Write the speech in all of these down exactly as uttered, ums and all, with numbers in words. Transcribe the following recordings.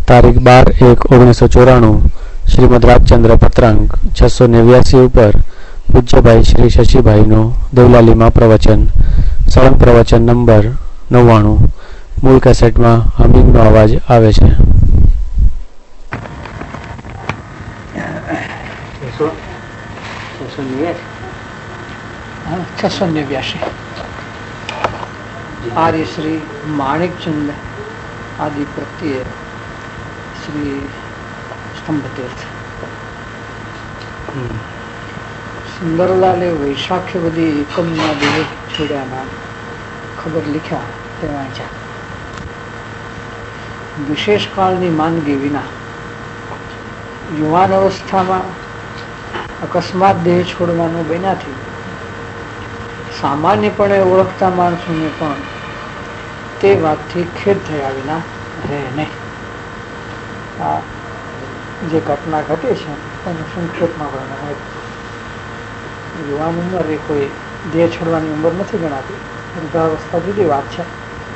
તારીખ બાર એક ઓગણીસો ચોરાણું શ્રીમદ રાજચંદ્ર પત્રાંક છસો નેવ્યાસી ઉપર પૂજ્યભાઈ શ્રી શશીભાઈનું દેવલાલીમાં પ્રવચન સળંગ પ્રવચન નંબર નવ્વાણું. મૂળ કેસેટમાં હમિંગનો અવાજ આવે છે. છસો નેવ્યાસી આર્ય શ્રી માણિકચંદ આદि પ્રત્યે શ્રી સ્તંભતીર્થ સુંદરલાલે વૈશાખ્યવદી એકમના દેહ છોડ્યાના ખબર લખ્યા તે વાંચ્યા. વિશેષ કાળની માંદગી વિના યુવાન અવસ્થામાં અકસ્માત દેહ છોડવાનું બન્યાથી સામાન્યપણે ઓળખતા માણસોને પણ તે વાતથી ખેદ થયા વિના રહે નહીં. આ જે ઘટના ઘટે છે એનું સંક્ષેપમાં વર્ણન હોય. યુવાન ઉંમર એ કોઈ દેહ છોડવાની ઉંમર નથી ગણાતી. વૃદ્ધાવસ્થા જુદી વાત છે.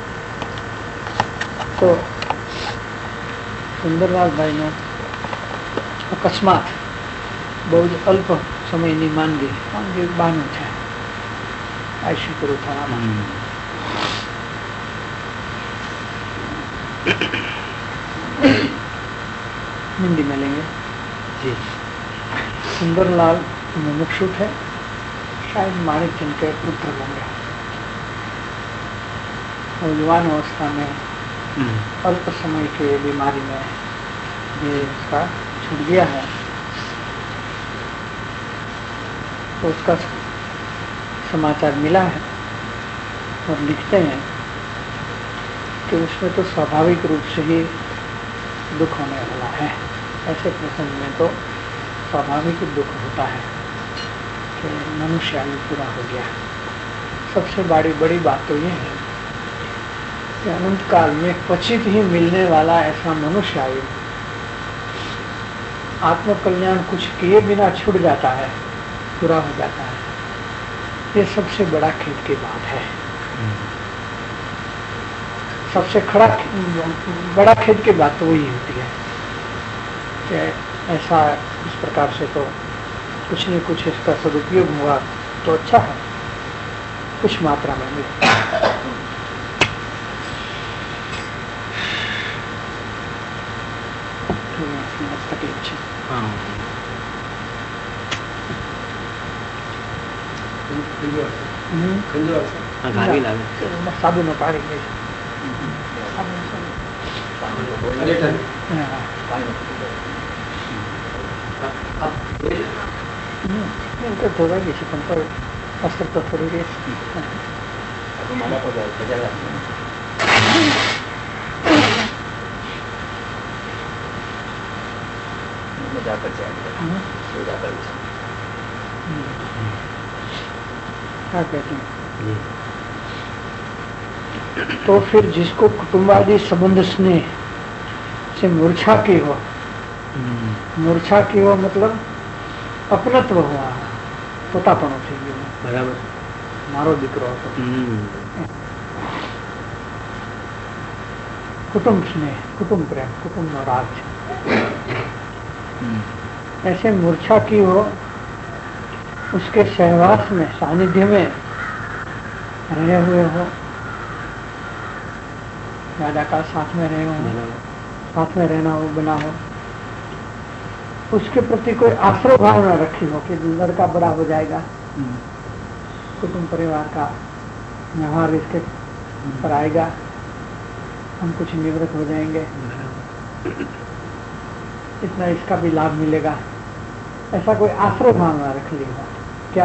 તો સુંદરલાલભાઈનો અકસ્માત બહુ જ અલ્પ સમયની માંદગી માંદગી બાનું છે. આયુષ્ય પૂરું થવામાં हिंदी में लेंगे जी. सुंदरलाल मुमुक्षु थे, शायद माणिकचंद के पुत्र होंगे. और युवान अवस्था में अल्प समय के बीमारी में ये उसका छूट गया है. तो उसका समाचार मिला है और लिखते हैं कि उसमें तो स्वाभाविक रूप से ही दुख होने वाला है. ऐसे प्रसंग में तो स्वाभाविक दुख होता है कि मनुष्य आयु पूरा हो गया. सबसे बड़ी बड़ी बात तो ये है कि अनंत काल में क्वचित ही मिलने वाला ऐसा मनुष्य आयु आत्मकल्याण कुछ किए बिना छूट जाता है, पूरा हो जाता है. ये सबसे बड़ा खेद की बात है. सबसे खड़ा बड़ा खेद की बात तो वही होती है कि ऐसा इस प्रकार से तो कुछ न कुछ इसका सदुपयोग हुआ तो अच्छा है, कुछ मात्रा में मिले. साबुन पाड़ी गई थोड़ा किसी पर अस्त्र तो थोड़ी देर जाकर जाकर क्या कहते हैं. तो फिर जिसको कुटुंबादि संबंध स्नेह से मूर्छा की हो, मूर्छा की हो मतलब अपनत्व हुआ, પોતાપણું થઈ ગયું. બરાબર. મારો દીકરો હતો. कुटुंब स्नेह, कुटुंब प्रेम, कुटुंब राज, ऐसे मूर्छा की हो, उसके सहवास में सानिध्य में रहे हुए हो, दादा का साथ में रहे हो, साथ में रहना हो बना हो, उसके प्रति कोई आश्रय भावना रखी हो कि लड़का बड़ा हो जाएगा, कुटुंब परिवार का व्यवहार इसके पर आएगा, हम कुछ निवृत्त हो जाएंगे, इतना इसका भी लाभ मिलेगा, ऐसा कोई आश्रय भावना रख ली हो क्या,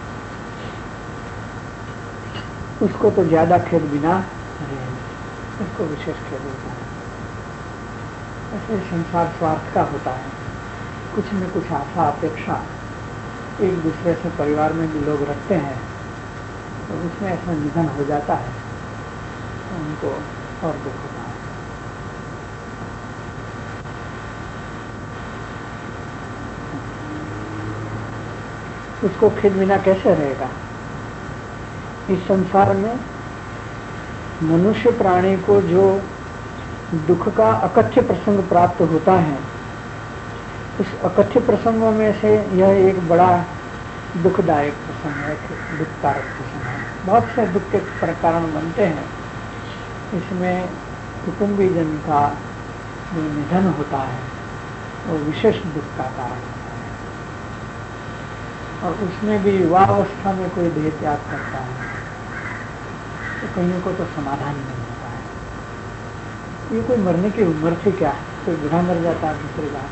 उसको तो ज्यादा खेद बिना इसको विशेष खेद होता है. ऐसे संसार स्वार्थ का होता है. कुछ न कुछ आशा अपेक्षा एक दूसरे से परिवार में भी लोग रखते हैं, तो उसमें ऐसा निधन हो जाता है तो उनको और दुख होता है. उसको खेद बिना कैसे रहेगा. इस संसार में मनुष्य प्राणी को जो दुख का अकथ्य प्रसंग प्राप्त होता है। उस अकथ्य प्रसंगों में से यह एक बड़ा दुखदायक प्रसंग है, दुखकारक प्रसंग है। बहुत से दुख के कारण बनते हैं। इसमें कुटुंबीजन का जो निधन होता है वो विशेष दुख का कारण होता है, और उसमें भी युवावस्था में कोई देह त्याग करता है तो कईयों को तो समाधान नहीं होता है। ये कोई मरने की उम्र थी क्या? कोई बूढ़ा मर जाता है, दूसरी बात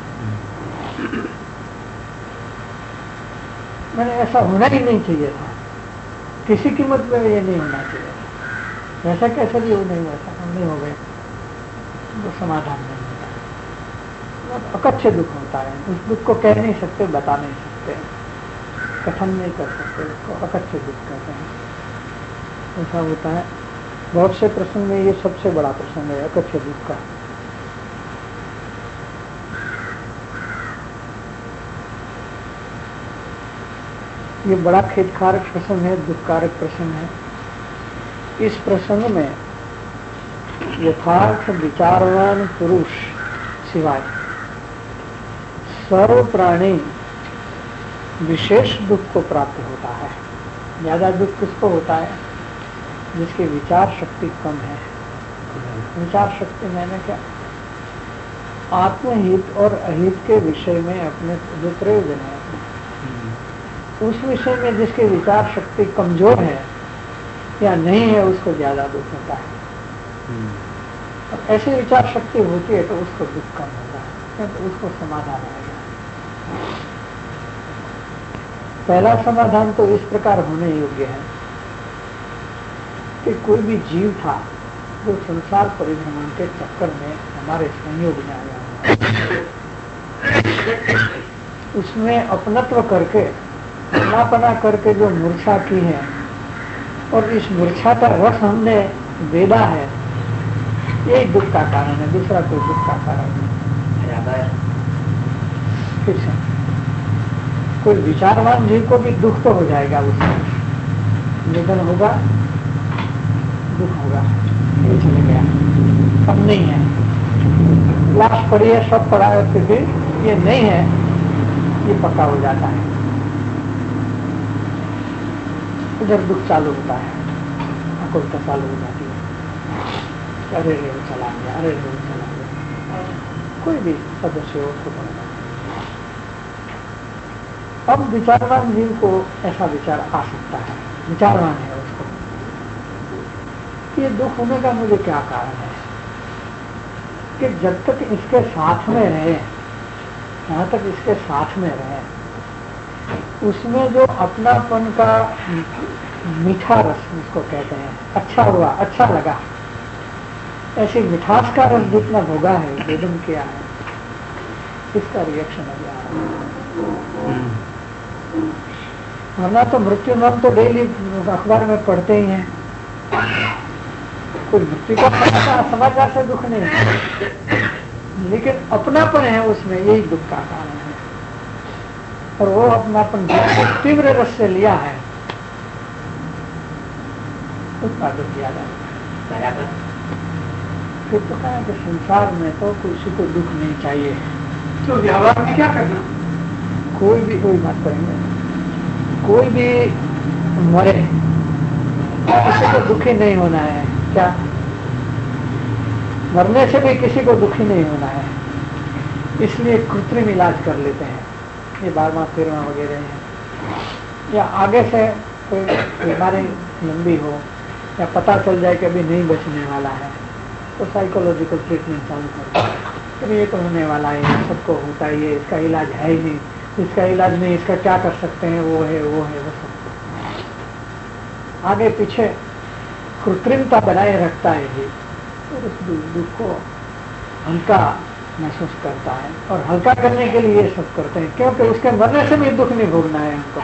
मैंने ऐसा होना ही नहीं चाहिए था, किसी कीमत में ये नहीं होना चाहिए था। वैसा कैसे भी वो नहीं वैसा नहीं हो गए, वो समाधान नहीं होता। अकथ्य दुख होता है, उस दुख को कह नहीं सकते, बता नहीं सकते, कथन नहीं कर सकते, उसको अकथ्य दुख कहते हैं। ऐसा होता है। बहुत से प्रसंग में ये सबसे बड़ा प्रसंग है अकथ्य दुख का। ये बड़ा खेदकारक प्रसंग है, दुखकारक प्रसंग है। इस प्रसंग में यथार्थ विचारवान पुरुष सिवाय सर्व प्राणी विशेष दुख को प्राप्त होता है। ज्यादा दुख किसको होता है? जिसकी विचार शक्ति कम है। विचार शक्ति मैंने क्या, आत्महित और अहित के विषय में अपने जो प्रयोजन है उस विषय में जिसकी विचार शक्ति कमजोर है या नहीं है, उसको ज्यादा दुख होता है। और ऐसी विचार शक्ति होती है तो उसको दुख कम होता है, क्योंकि उसको समाधान आएगा। पहला समाधान तो इस प्रकार होने योग्य है कि कोई भी जीव था जो संसार परिभ्रमण के चक्कर में हमारे संयोग में आया, उसमें अपनत्व करके अपनापना करके जो मूर्छा की है और इस मूर्छा का रस हमने वेदा है, यही दुख का कारण है, दूसरा कोई दुख का कारण नहीं। ठीक है, कोई विचारवान जीव को भी दुख तो हो जाएगा, उसमें निधन होगा, दुख होगा, ये चले गया, अब नहीं है, लाश पड़ी है, सब पड़ा है, फिर भी ये नहीं है, ये पक्का हो जाता है। इधर दुख चालू होता है, आकुलता चालू हो जाती है, अरे रे वो चला गया, अरे रे वो चला गया, कोई भी सदस्य हो तो बनता। अब विचारवान जीव को ऐसा विचार आ सकता है, विचारवान है उसको, ये दुख होने का मुझे क्या कारण है कि जब तक इसके साथ में रहे, जहां तक इसके साथ में रहे, उसमें जो अपनापन का मीठा रस जिसको कहते हैं, अच्छा हुआ, अच्छा लगा, ऐसी मिठास का रस जितना भोगा है, वेदन किया है, इसका रिएक्शन अभी आ रहा है। वरना तो मृत्यु नाम तो डेली अखबार में पढ़ते ही हैं, कोई मृत्यु का समाचार से दुख नहीं है, लेकिन अपनापन है उसमें, यही दुख का कारण है। और वो अपनापन तीव्र रस से लिया है, उसका दुख ज्यादा है। फिर तो कहा कि संसार में तो किसी को दुख नहीं चाहिए, तो व्यवहार में क्या करना, कोई भी कोई बात करेंगे, कोई भी मरे किसी को दुखी नहीं होना है। क्या मरने से भी किसी को दुखी नहीं होना है, इसलिए कृत्रिम इलाज कर लेते हैं, ये बारहवां तेरहवां वगैरह है, या आगे से कोई बीमारी लंबी हो या पता चल जाए कि अभी नहीं बचने वाला है तो साइकोलॉजिकल ट्रीटमेंट चालू करते हैं। ये तो होने वाला है, सबको होता ही है, इसका इलाज है ही नहीं, इसका इलाज नहीं, इसका क्या कर सकते हैं, वो है वो है वो सब आगे पीछे कृत्रिमता बनाए रखता है ये, और उस दुख को हल्का महसूस करता है, और हल्का करने के लिए ये सब करते हैं, क्योंकि उसके मरने से भी दुख नहीं भोगना है हमको।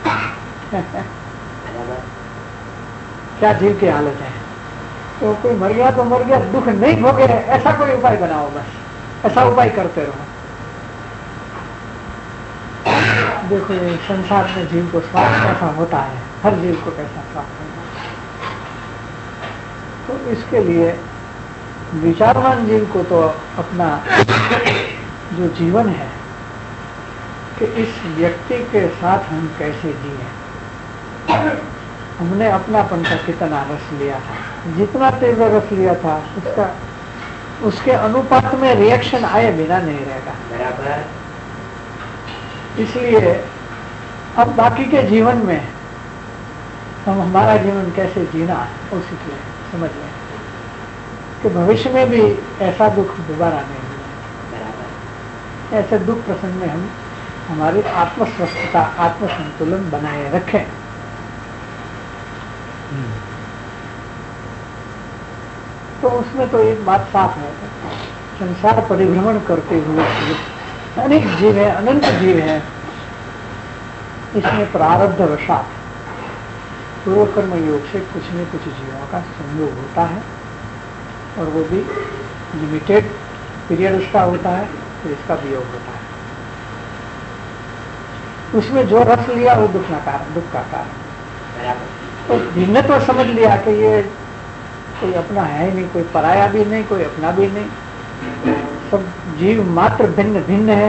क्या जीव की हालत है, तो कोई मर गया तो मर गया, दुख नहीं भोगे, ऐसा कोई उपाय बनाओ, बस ऐसा उपाय करते रहो। देखो ये संसार में जीव को स्वास्थ्य कैसा होता है, हर जीव को कैसा स्वास्थ्य होता है, तो इसके लिए विचारवान जीव को तो अपना जो जीवन है कि इस व्यक्ति के साथ हम कैसे जिए, हमने अपनापन का कितना रस लिया था, जितना तेज रस लिया था उसका उसके अनुपात में रिएक्शन आए बिना नहीं रहेगा। बराबर। इसलिए अब बाकी के जीवन में हम हमारा जीवन कैसे जीना वो सीख लें, समझ लें कि भविष्य में भी ऐसा दुख दोबारा नहीं होगा। ऐसे दुख प्रसंग में हम हमारी आत्मस्वस्थता, आत्मसंतुलन बनाए रखें। तो उसमें तो एक बात साफ है, संसार परिभ्रमण करते हुए अनेक जीव है, अनंत जीव है। इसमें प्रारब्ध वशात पूर्व कर्म योग से कुछ न कुछ जीवों का संयोग होता है और वो भी लिमिटेड पीरियड उसका होता है, फिर इसका वियोग होता है। उसमें जो रस लिया वो दुख का कारण, दुख का कारण। तो जिनने तो समझ लिया कि ये कोई अपना है ही नहीं, कोई पराया भी नहीं, कोई अपना भी नहीं, सब जीव मात्र भिन्न भिन्न है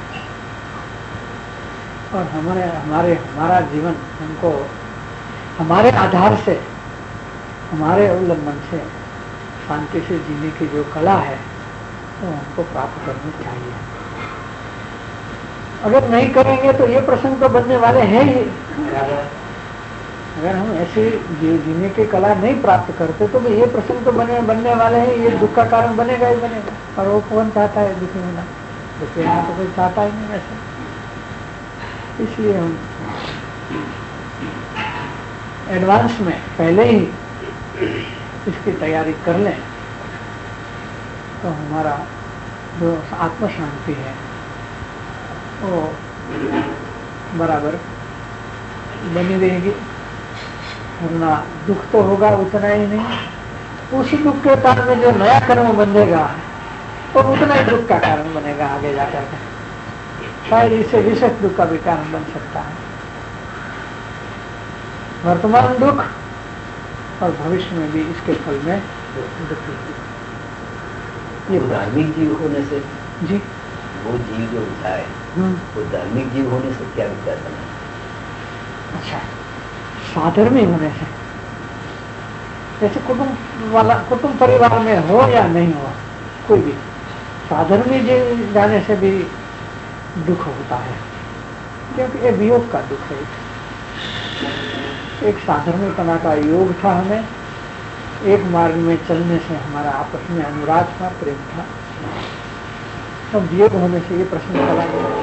और हमारे हमारे हमारा जीवन हमको हमारे आधार से, हमारे अवलंबन से शांति से जीने की जो कला है वो हमको प्राप्त करनी चाहिए। अगर नहीं करेंगे तो ये प्रसंग तो बनने वाले हैं ही। अगर हम ऐसे जीने की कला नहीं प्राप्त करते तो ये प्रसंग तो बने बनने वाले हैं, ये दुख का कारण बनेगा ही बनेगा। और वो कौन चाहता है दुखी होना? दुखी होना तो कोई चाहता ही नहीं वैसे। इसलिए हम एडवांस में पहले ही इसकी तैयारी कर लें तो हमारा जो आत्म शांति है वो बराबर बनी रहेगी। वरना दुख तो होगा उतना ही नहीं, उस दुख के कारण में जो नया कर्म बनेगा तो उतना ही दुख का कारण बनेगा आगे जाकर के। शायद इससे विशेष दुख का भी कारण बन सकता है। वर्तमान दुख और भविष्य में भी इसके फल में दुख। ये धार्मिक जीव होने से जी वो जीव जो होता है वो धार्मिक जीव होने से क्या विचार बना? अच्छा, साधर्मी होने से, जैसे कुटुंब वाला कुटुंब परिवार में हो या नहीं हो, कोई भी साधर्मी जीव जाने से भी दुख होता है, क्योंकि ये वियोग का दुख है। एक साधर्मीपना का योग था, हमें एक मार्ग में चलने से हमारा आपस में अनुराग था, प्रेम था। अब वियोग होने से ये प्रश्न चला गया,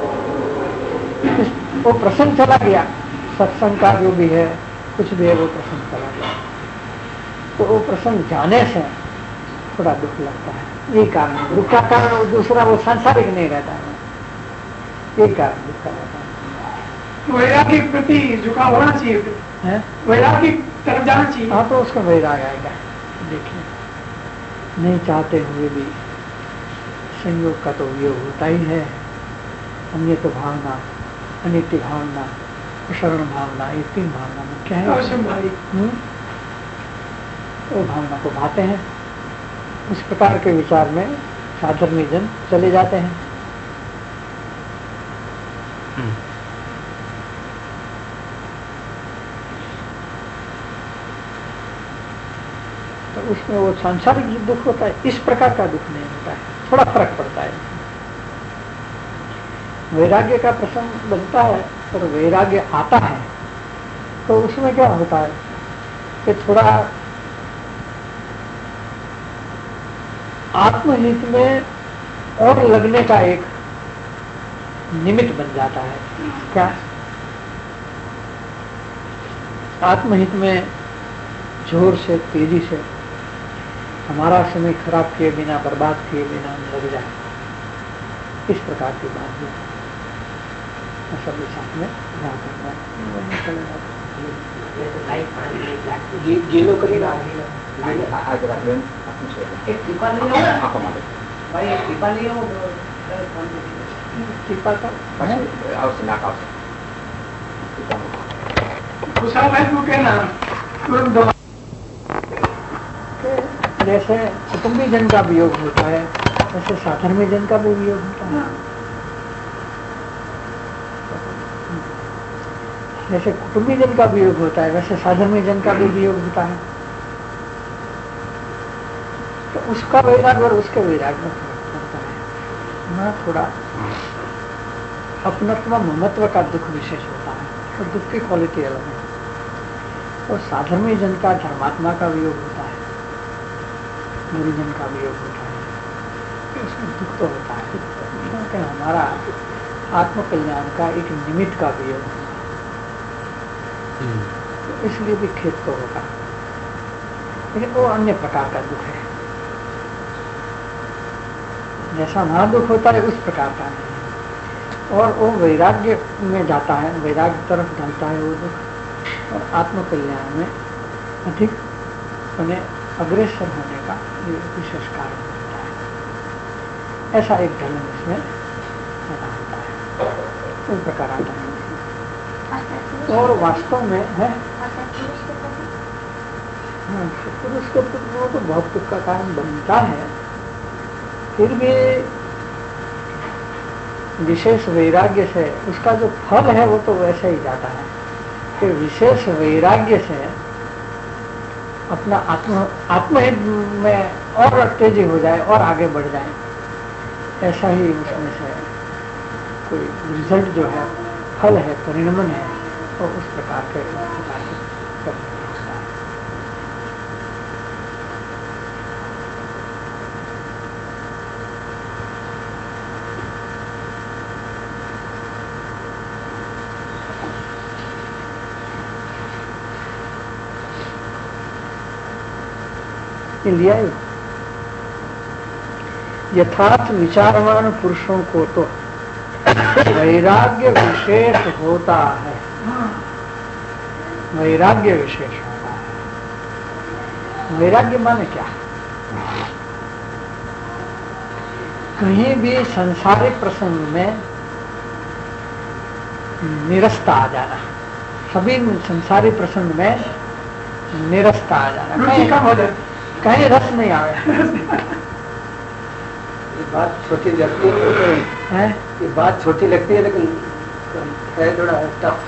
वो प्रसंग चला गया, सत्संग का जो भी है कुछ भी है वो प्रसंग चला गया, तो वो प्रसंग जाने से थोड़ा दुख लगता है। ये कारण दुख का कारण, वो दूसरा वो सांसारिक नहीं रहता है, ये कारण दुख का रहता है। वैराग्य के प्रति झुकाव होना चाहिए, वैराग्य की तरफ जाना चाहिए। हाँ, तो उसका वैराग आएगा। देखिए, नहीं चाहते हुए भी संयोग का तो वियोग होता ही है। अन्य तो भावना, अनित्य भावना, शरण भावना, ये तीन भावना मुख्य है। वो भावना को भाते हैं, उस प्रकार के विचार में साधर्मी जन चले जाते हैं। तो उसमें वो सांसारिक जो दुख होता है इस प्रकार का दुख नहीं होता है, थोड़ा फर्क पड़ता है। वैराग्य का प्रसंग बनता है और वैराग्य आता है तो उसमें क्या होता है कि थोड़ा आत्महित में और लगने का एक निमित्त बन जाता है। क्या आत्महित में जोर से, तेजी से हमारा समय खराब किए बिना, बर्बाद किए बिना लग जाए, इस प्रकार की बात है। सब साथ में ध्यान करना है। गीलो करेगा एक टीपा ले लो भाई, एक टीपा ले लो। टीपा का भाई को कहना तुरंत दवा जैसे कुटुंबी जन का वियोग होता है वैसे साधर्मी जन का भी वियोग होता है। जैसे कुटुंबी जन का वियोग होता है वैसे साधर्मी जन का भी वियोग होता है। तो उसका वैराग्य और उसके वैराग्य में फर्क पड़ता है। वहाँ थोड़ा अपनत्व ममत्व का दुख विशेष होता है, तो दुख की क्वालिटी अलग है। और साधर्मी जन का धर्मात्मा का वियोग होता है, गुरुजन का वियोग होता है, तो उसमें दुख तो होता है क्योंकि हमारा आत्मकल्याण का एक निमित्त का वियोग होता है, तो इसलिए भी खेद तो होगा, लेकिन वो अन्य प्रकार का दुख है। जैसा वहां दुख होता है उस प्रकार का नहीं है। और वो वैराग्य में जाता है, वैराग्य तरफ ढलता है वो दुख, और आत्मकल्याण में अधिक उन्हें अग्रसर होने का ये विशेष कारण बनता है। ऐसा एक ढलन इसमें पैदा होता है, इस प्रकार आता है। और वास्तव में है हाँ, पुरुष के पुत्र तो बहुत दुख का कारण बनता है, फिर भी विशेष वैराग्य से उसका जो फल है वो तो वैसे ही जाता है कि विशेष वैराग्य से अपना आत्म आत्महित में और तेजी हो जाए और आगे बढ़ जाए, ऐसा ही उसमें से कोई रिजल्ट जो है, फल है, परिणमन है, तो उस प्रकार के उस प्रकार के करने होता है। ये लिया है। यथार्थ विचारवान पुरुषों को तो वैराग्य विशेष होता है, वैराग्य विशेष होता है। वैराग्य माने क्या? कहीं भी संसारिक प्रसंग में निरस्ता आ जाना, सभी संसारिक प्रसंग में निरस्ता आ जाना, कहीं कम हो जाए, कहीं रस नहीं आवे। ये बात छोटी लगती है, ये बात छोटी लगती है लेकिन है थोड़ा टफ।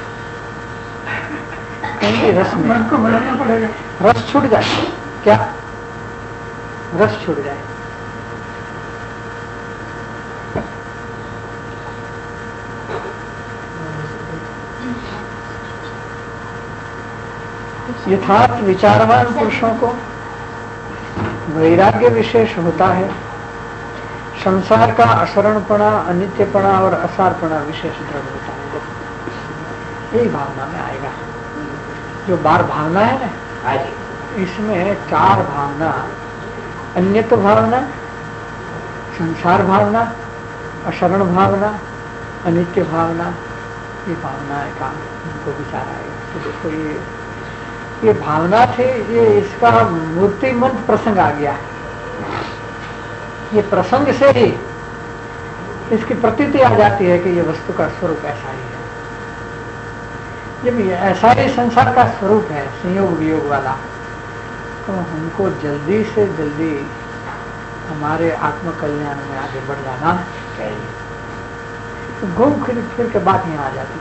कहीं भी रस नहीं, मन को बनाना पड़ेगा, रस छूट जाए। क्या रस छूट जाए? यथार्थ विचारवान पुरुषों को वैराग्य विशेष होता है। संसार का अशरणपना, अनित्यपना और असारपना विशेष दृढ़ होता है। यही भावना में आएगा। जो बार भावना है ना, इसमें चार भावना, अन्यत्व भावना, संसार भावना, अशरण भावना, अनित्य भावना, ये भावना का उनको विचार आएगा। तो देखो ये ये भावना थे, ये इसका मूर्तिमंत प्रसंग आ गया। ये प्रसंग से ही इसकी प्रतीति आ जाती है कि ये वस्तु का स्वरूप ऐसा ही है। जब ये ऐसा ही संसार का स्वरूप है, संयोग वियोग वाला, तो हमको जल्दी से जल्दी हमारे आत्मकल्याण में आगे बढ़ जाना चाहिए। तो घूम फिर फिर के बात यहाँ आ जाती है।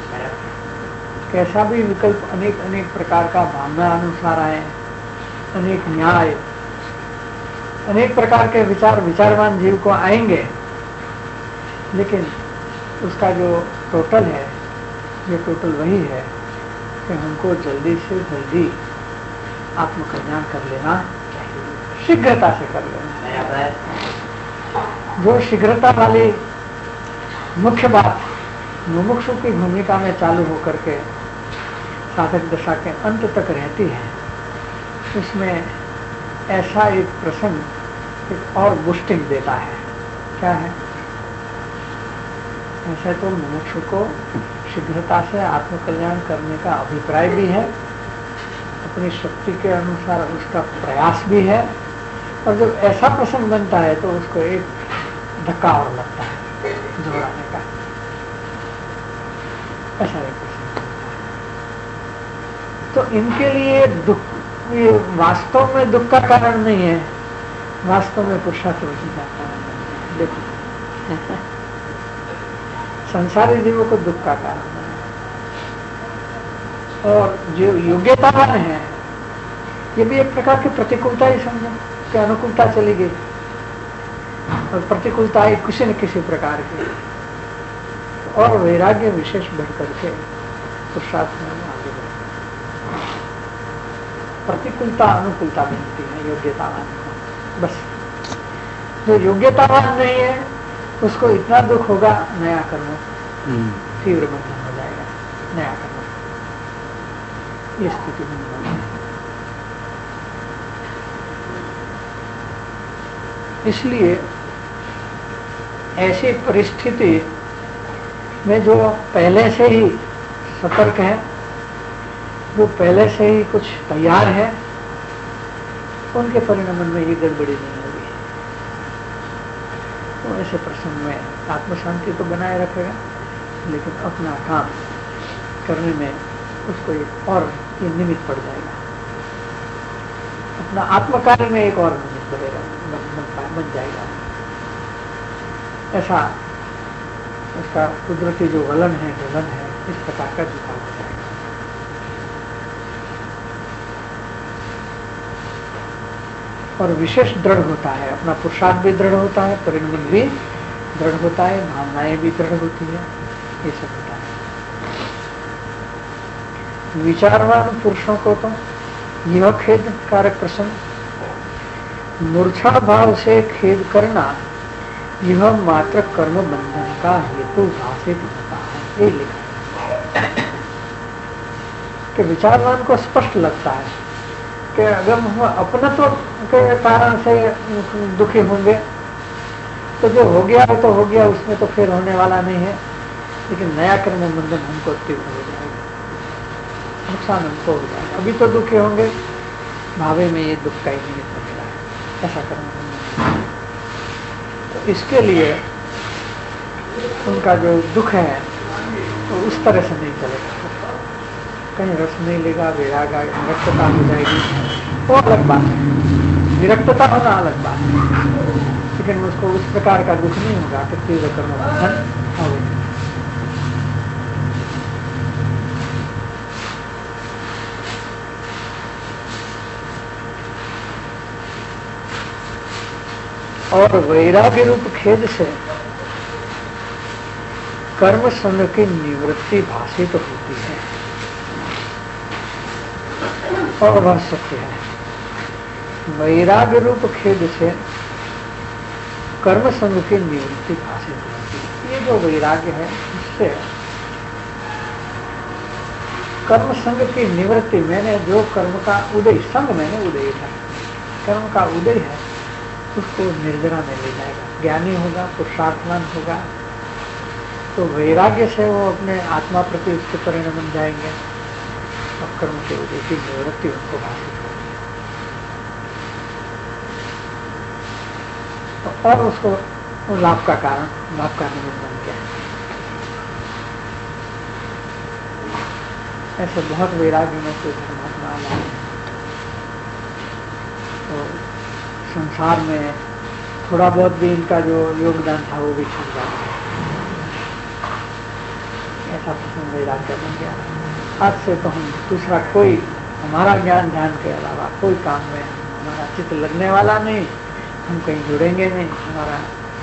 कैसा भी विकल्प अनेक अनेक प्रकार का भावना अनुसार आए, अनेक न्याय, अनेक प्रकार के विचार विचारवान जीव को आएंगे, लेकिन उसका जो टोटल है, ये टोटल वही है कि हमको जल्दी से जल्दी आत्मकल्याण कर लेना, शीघ्रता से कर लेना। जो शीघ्रता वाली मुख्य बात मुमुक्षु की भूमिका में चालू होकर के साधक दशा के अंत तक रहती है, उसमें ऐसा एक प्रसंग एक और बूस्टिंग देता है। क्या है? ऐसे तो मुमुक्षु को शीघ्रता से आत्मकल्याण करने का अभिप्राय भी है, अपनी शक्ति के अनुसार उसका प्रयास भी है, और जब ऐसा प्रसंग बनता है तो उसको एक धक्का और लगता है जोड़ाने का। ऐसा एक प्रसंग। तो इनके लिए दुख ये वास्तव में दुख का कारण नहीं है, वास्तव में पुरुषार्थ वृत्ति का कारण है। देखो संसारी जीवों को दुख का कारण है, और जो योग्यतावान है ये भी एक प्रकार की प्रतिकूलता ही समझो कि अनुकूलता चली गई, और प्रतिकूलता आई किसी न किसी प्रकार की, और वैराग्य विशेष बढ़ करके पुरुषार्थ में आगे बढ़े। प्रतिकूलता अनुकूलता बनती है योग्यतावान को। बस जो योग्यतावान नहीं है उसको इतना दुख होगा, नया कर्म तीव्र बंधन हो जाएगा, नया कर्म ये स्थिति बन जाएगी। इसलिए ऐसी परिस्थिति में जो पहले से ही सतर्क है, जो पहले से ही कुछ तैयार है, उनके परिणाम में ये गड़बड़ी नहीं होगी। तो ऐसे प्रसंग में आत्म शांति तो बनाए रखेगा, लेकिन अपना काम करने में उसको एक और ये निमित्त पड़ जाएगा, अपना आत्म कार्य में एक और निमित्त बढ़ेगा, बन जाएगा। ऐसा उसका कुदरती जो वलन है, ढलन है, इस प्रकार का झुकाव हो जाएगा। और विशेष दृढ़ होता है, अपना पुरुषार्थ भी दृढ़ होता है, परिणमन भी दृढ़ होता है, भावनाएं भी दृढ़ होती है, ये सब होता है। विचारवान पुरुषों को तो यह खेद कारक प्रसंग, मूर्छा भाव से खेद करना यह मात्र कर्म बंधन का हेतु भाषित होता है। ये लिखा है कि विचारवान को स्पष्ट लगता है कि अगर हम अपनत्व के कारण से दुखी होंगे तो जो हो गया है तो हो गया, उसमें तो फिर होने वाला नहीं है, लेकिन नया कर्म बंधन हमको तीव्र हो जाएगा, नुकसान हमको हो जाएगा। अभी तो दुखी होंगे, भावे में ये दुख का ही निमित्त बनेगा, ऐसा कर्म बंधन। तो इसके लिए उनका जो दुख है तो उस तरह से नहीं चलेगा, कहीं रस नहीं लेगा, वैराग विरक्तता हो जाएगी, वो अलग बात है, विरक्तता होना अलग बात है, लेकिन उसको उस प्रकार का दुख नहीं होगा कि तीव्र कर्म बंधन हो। और वैराग्य रूप खेद से कर्म संग की निवृत्ति भाषित तो होती है, और वह सत्य है। वैराग्य रूप खेद से कर्म संग की निवृत्ति भाषित होती है। ये जो वैराग्य है उससे कर्म संग की निवृत्ति, मैंने जो कर्म का उदय, संग मैंने उदय है, कर्म का उदय है, उसको निर्जरा में ले जाएगा। ज्ञानी होगा, पुरुषार्थवान होगा, तो वैराग्य से वो अपने आत्मा प्रति उसके परिणाम बन जाएंगे, और कर्म के उदय की निवृत्ति उनको भाषित होगी, तो और उसको लाभ का कारण, लाभ का निमित्त बन गया। ऐसे बहुत वैराग्य में कोई धर्मात्मा आया है, तो संसार में थोड़ा बहुत भी इनका जो योगदान था वो भी छूट जाता है। ऐसा प्रसंग वैराग्य बन गया। आज से तो हम दूसरा कोई, हमारा ज्ञान ध्यान के अलावा कोई काम में हमारा चित्त लगने वाला नहीं, हम कहीं जुड़ेंगे नहीं, हमारा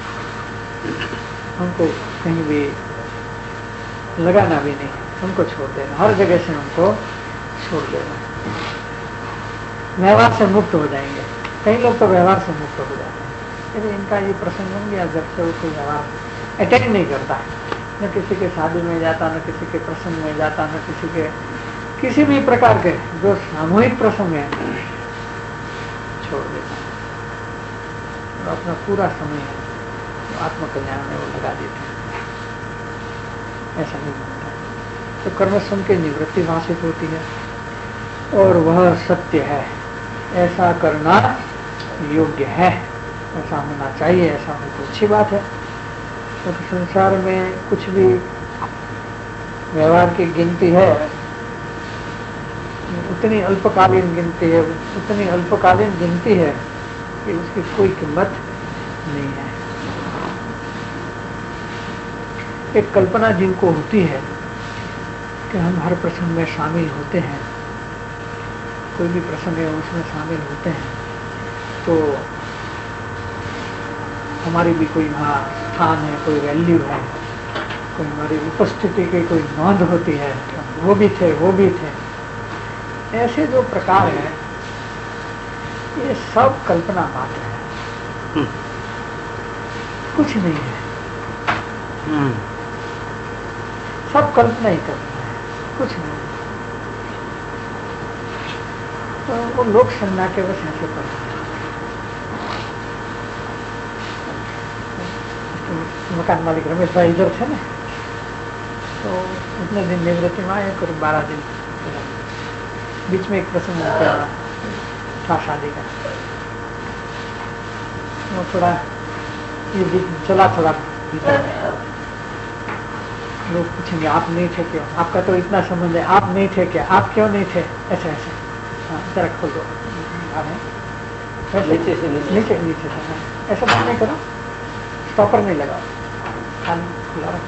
हमको कहीं भी लगाना भी नहीं, हमको छोड़ देना, हर जगह से हमको छोड़ देना, व्यवहार से मुक्त हो जाएंगे। कई लोग तो व्यवहार से मुक्त हो जाते हैं, यदि इनका ये प्रसंग बन गया, जब से वो कोई व्यवहार अटैक नहीं करता है, न किसी के शादी में जाता, न किसी के प्रसंग में जाता, न किसी के किसी भी प्रकार के जो सामूहिक प्रसंग है छोड़ देता है, और अपना पूरा समय आत्मकल्याण में वो लगा देते हैं। ऐसा नहीं बनता है। तो कर्मसंग की निवृत्ति भाषित होती है, और वह सत्य है, ऐसा करना योग्य है, ऐसा होना चाहिए, ऐसा हो तो अच्छी बात है। तो संसार में कुछ भी व्यवहार की गिनती है उतनी अल्पकालीन गिनती है, उतनी अल्पकालीन गिनती है कि उसकी कोई कीमत नहीं है। एक कल्पना जिनको होती है कि हम हर प्रसंग में शामिल होते हैं, कोई भी प्रसंग है उसमें शामिल होते हैं, तो हमारी भी कोई वहाँ स्थान है, कोई वैल्यू है, कोई हमारी उपस्थिति की कोई नोंद होती है, वो भी थे वो भी थे। ऐसे जो प्रकार है ये सब कल्पना मात्र है, कुछ नहीं है, सब कल्पना ही कल्पना है, कुछ नहीं। तो वो लोक संज्ञा के बस ऐसे पढ़ते हैं। मकान मालिक रमेश भाई इधर थे ना, तो उतने दिन निवृत्ति में आए, करीब बारह दिन। बीच में एक प्रसंग था शादी का, वो थोड़ा ये चला थोड़ा भीतर में। लोग पूछेंगे आप नहीं थे क्यों, आपका तो इतना संबंध है, आप नहीं थे क्या, आप क्यों नहीं थे, ऐसे ऐसे। हाँ जरा खोल दो, नीचे से नीचे नीचे से ऐसा बात नहीं करो, स्टॉपर नहीं लगाओ, खाली खुला रखो।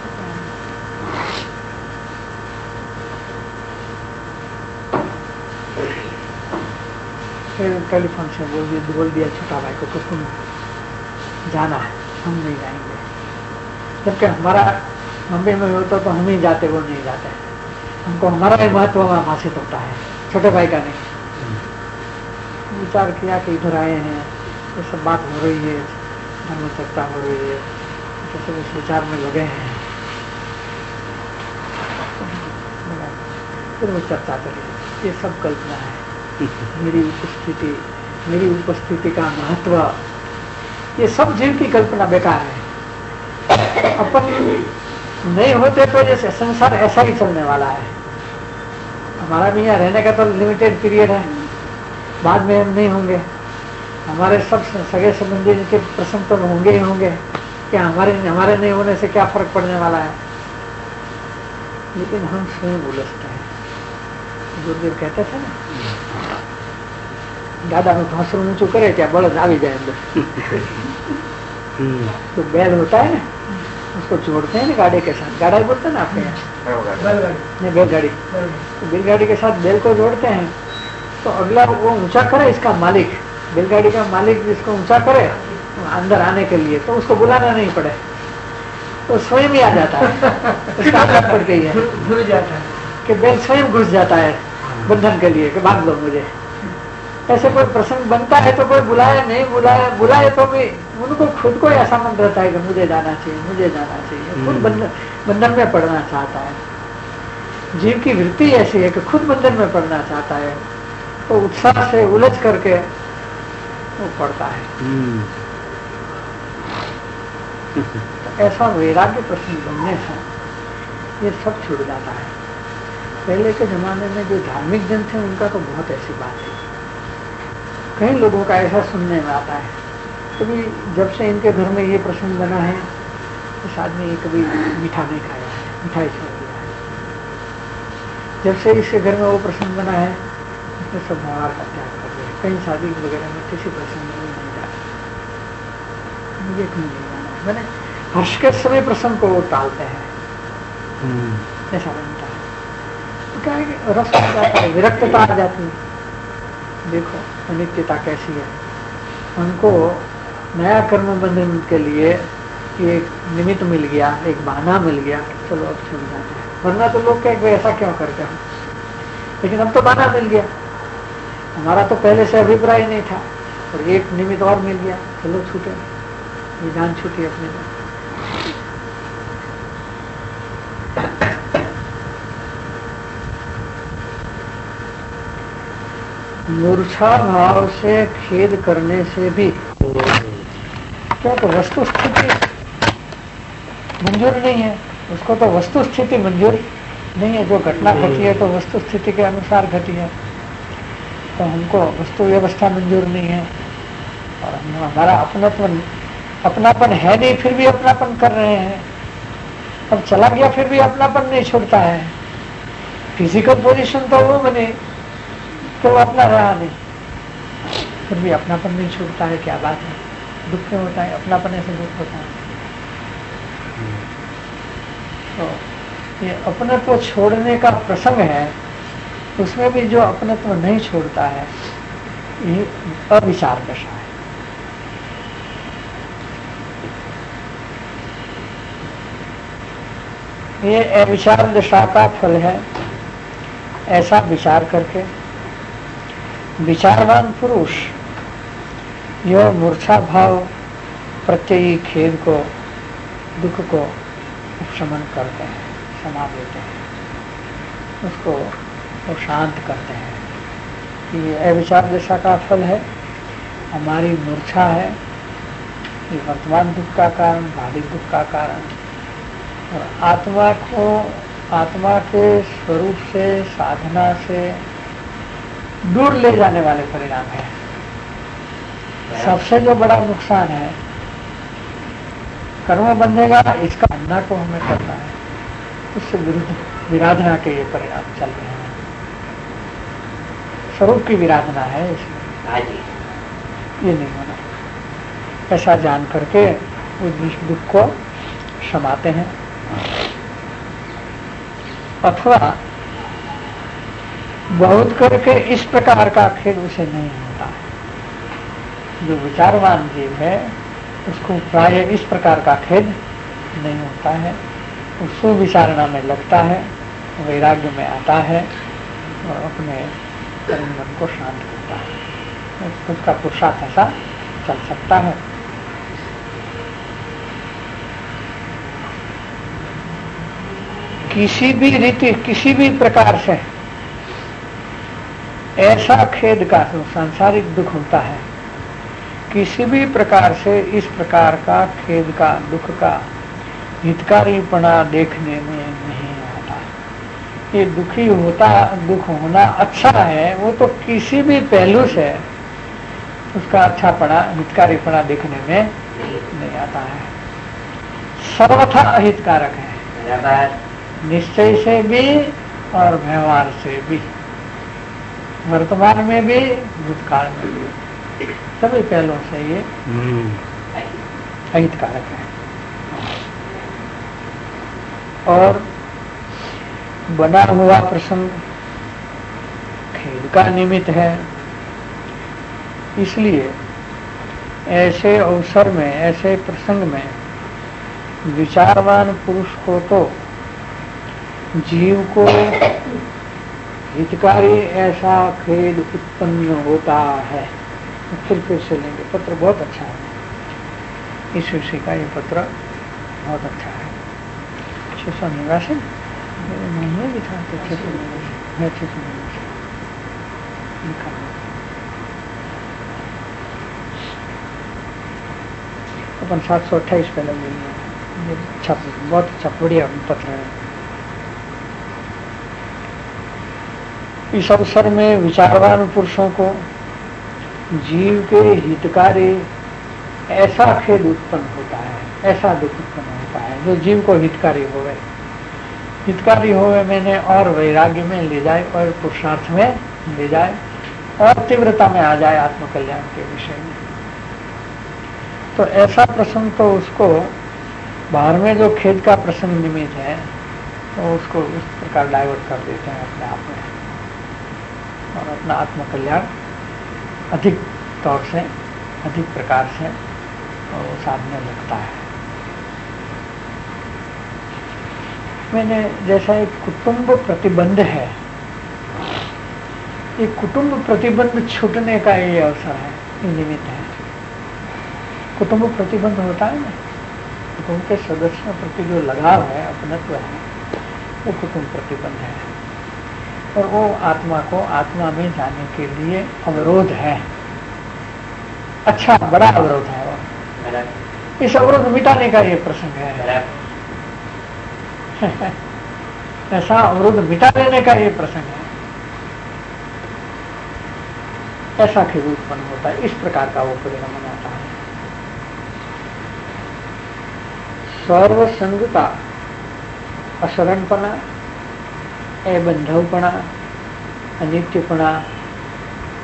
फिर टेलीफोन से बोल दिया बोल दिया छोटा भाई को कि तुम जाना है, हम नहीं जाएंगे। जबकि हमारा मुंबई में होता तो हम ही जाते, वो नहीं जाते। हमको हमारा ही महत्व भाषित होता है, छोटे भाई का नहीं। विचार किया कि इधर आए हैं, ये सब बात हो रही है, धर्म चर्चा हो रही है, तो सब इस विचार में लगे हैं। फिर वो चर्चा करी, ये सब कल्पना है, मेरी उपस्थिति मेरी उपस्थिति का महत्व, ये सब जीव की कल्पना बेकार है। अपन नहीं होते तो जैसे संसार ऐसा ही चलने वाला है। हमारा भी यहाँ रहने का तो लिमिटेड पीरियड है, बाद में हम नहीं होंगे। हमारे सब सगे संबंधी के प्रसंग तो होंगे ही होंगे, क्या हमारे हमारे नहीं होने से क्या फर्क पड़ने वाला है। लेकिन हम स्वयं उलझते हैं। गुरुदेव कहते थे ना, दादा में घोंसरू ऊंचू करे क्या बड़द आ जाए अंदर। तो बैल होता है ना, उसको जोड़ते हैं ना गाड़ी के साथ, गाड़ा बोलते हैं ना आपके यहाँ, नहीं बैलगाड़ी। तो बैलगाड़ी के साथ बैल को जोड़ते हैं, तो अगला वो ऊंचा करे, इसका मालिक, बैलगाड़ी का मालिक जिसको ऊंचा करे अंदर आने के लिए, तो उसको बुलाना नहीं पड़े, तो स्वयं ही आ जाता है। उसका आदत पड़ गई है, घुस जाता है कि बैल स्वयं घुस जाता है बंधन के लिए कि भाग लो मुझे। ऐसे कोई प्रसंग बनता है तो कोई बुलाया नहीं बुलाया बुलाए तो भी उनको खुद को ऐसा मन रहता है कि मुझे जाना चाहिए मुझे जाना चाहिए, खुद बंधन बंधन में पड़ना चाहता है। जीव की वृत्ति ऐसी है कि खुद बंधन में पड़ना चाहता है, तो उत्साह से उलझ करके वो पड़ता है। तो ऐसा वैराग्य प्रसंग बनने से ये सब छूट जाता है। पहले के जमाने में जो धार्मिक जन थे उनका तो बहुत ऐसी बात है, कई लोगों का ऐसा सुनने में आता है, कभी जब से इनके घर में ये प्रसंग बना है इस आदमी ने कभी मीठा नहीं खाया है, मिठाई छोड़ दिया है। जब से इसके घर में वो प्रसंग बना है उसने सब व्यवहार का त्याग कर दिया। कहीं शादी वगैरह में किसी प्रसंग में नहीं जाता, मुझे क्यों नहीं जाना है, मैंने हर्ष के समय प्रसंग को वो टालते हैं, ऐसा बनता है। तो क्या है कि रस आ जाता है, विरक्तता आ जाती है। देखो अनित्यता कैसी है, उनको नया कर्म बंधन के लिए एक निमित्त मिल गया, एक बहाना मिल गया, चलो अब छूट जाते हैं। वरना तो लोग कहेंगे ऐसा क्यों करते हो, लेकिन अब तो बहाना मिल गया, हमारा तो पहले से अभिप्राय नहीं था और एक निमित्त और मिल गया, चलो छूटे, ये जान छूटी अपने को। मूर्छा भाव से खेद करने से भी क्या तो वस्तु स्थिति मंजूर नहीं है, उसको तो वस्तु स्थिति मंजूर नहीं है। जो घटना घटी है तो वस्तु स्थिति के अनुसार घटी है, तो हमको वस्तु व्यवस्था मंजूर नहीं है और हम हमारा अपनापन अपनापन है नहीं, फिर भी अपनापन कर रहे हैं। अब चला गया फिर भी अपनापन नहीं छूटता है। फिजिकल पोजीशन तो वो बने तो अपना रहा नहीं, फिर भी अपनापन नहीं छूटता है। क्या बात है, दुख क्यों होता है? अपनापन ऐसे दुख होता है। तो ये अपनत्व छोड़ने का प्रसंग है, उसमें भी जो अपनत्व नहीं छोड़ता है ये अविचार दशा है। ये अविचार दशा का फल है। ऐसा विचार करके विचारवान पुरुष यह मूर्छा भाव प्रत्ययी खेद को, दुख को उपशमन करते हैं, समा देते हैं, उसको वो शांत करते हैं। कि ये अविचार दशा का फल है, हमारी मूर्छा है, ये वर्तमान दुख का कारण, भावी दुख का कारण, और आत्मा को, आत्मा के स्वरूप से, साधना से दूर ले जाने वाले परिणाम है। सबसे जो बड़ा नुकसान है, कर्म बंधेगा, इसका अन्ना को हमें करना है, उससे विरुद्ध विराधना के ये परिणाम चल रहे हैं। स्वरूप की विराधना है इसमें, ये नहीं होना। ऐसा जान करके उस दुख को क्षमाते हैं। अथवा बहुत करके इस प्रकार का खेद उसे नहीं होता है। जो विचारवान जीव है उसको प्राय इस प्रकार का खेद नहीं होता है। उसको विचारणा में लगता है, वैराग्य में आता है और अपने कर्म मन को शांत करता है। खुद का पुरुषार्थ ऐसा चल सकता है। किसी भी रीति, किसी भी प्रकार से ऐसा खेद का, तो सांसारिक दुख होता है, किसी भी प्रकार से इस प्रकार का खेद का, दुख का हितकारीपना देखने में नहीं आता। ये दुखी होता, दुख होना अच्छा है, वो तो किसी भी पहलू से उसका अच्छापना, हितकारीपना देखने में नहीं आता है। सर्वथा अहितकारक है, निश्चय से भी और व्यवहार से भी, वर्तमान में भी, भूतकाल में भी, सभी पहलुओं से ये अहितकारक है। और बना हुआ प्रसंग खेद का निमित्त है। इसलिए ऐसे अवसर में, ऐसे प्रसंग में विचारवान पुरुष को तो जीव को हितकारी ऐसा खेद उत्पन्न होता है। फिर फिर से लेंगे, पत्र बहुत अच्छा है। इस विषय का ये पत्र बहुत अच्छा है। छह सौ निवासी मेरे मन में भी था, तो छह सौ निवासी मैं छह सौ निवासी लिखा। अपन सात सौ अट्ठाईस पहले मिली। अच्छा, बहुत अच्छा, बढ़िया पत्र है। इस अवसर में विचारवान पुरुषों को जीव के हितकारी ऐसा खेद उत्पन्न होता है, ऐसा दुख उत्पन्न होता है जो जीव को हितकारी होवे। हितकारी होवे मैंने और वैराग्य में ले जाए और पुरुषार्थ में ले जाए और तीव्रता में आ जाए आत्मकल्याण के विषय में। तो ऐसा प्रसंग तो उसको बाहर में जो खेद का प्रसंग निमित्त है, तो उसको उस प्रकार डाइवर्ट कर देते हैं अपने आप में, और अपना आत्मकल्याण अधिक तौर से, अधिक प्रकार से वो साधने लगता है। मैंने जैसा एक कुटुंब प्रतिबंध है, ये कुटुंब प्रतिबंध छूटने का ये अवसर है, ये निमित्त है। कुटुंब प्रतिबंध होता है ना, कुटुंब के सदस्यों प्रति जो लगाव है, अपनत्व है, वो कुटुंब प्रतिबंध है। और वो आत्मा को आत्मा में जाने के लिए अवरोध है, अच्छा बड़ा अवरोध है वो। इस अवरोध मिटाने का ये प्रसंग है। ऐसा अवरोध मिटा देने का ये प्रसंग है। ऐसा खेद उत्पन्न होता है, इस प्रकार का वो परिणाम आता है। सर्वसंगता, अशरणपना, अबंधवपना, अनित्यपना,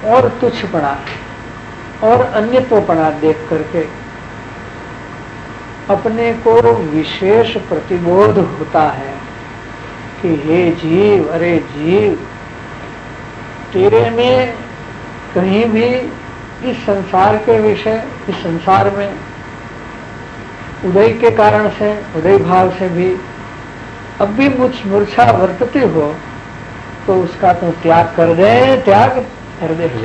और तुच्छपना और अन्यत्वपना देख करके अपने को विशेष प्रतिबोध होता है कि हे जीव, अरे जीव, तेरे में कहीं भी इस संसार के विषय, इस संसार में उदय के कारण से, उदय भाव से भी अब भी मुझ मूर्छा वर्तती हो तो उसका तो त्याग कर दे, त्याग कर दे।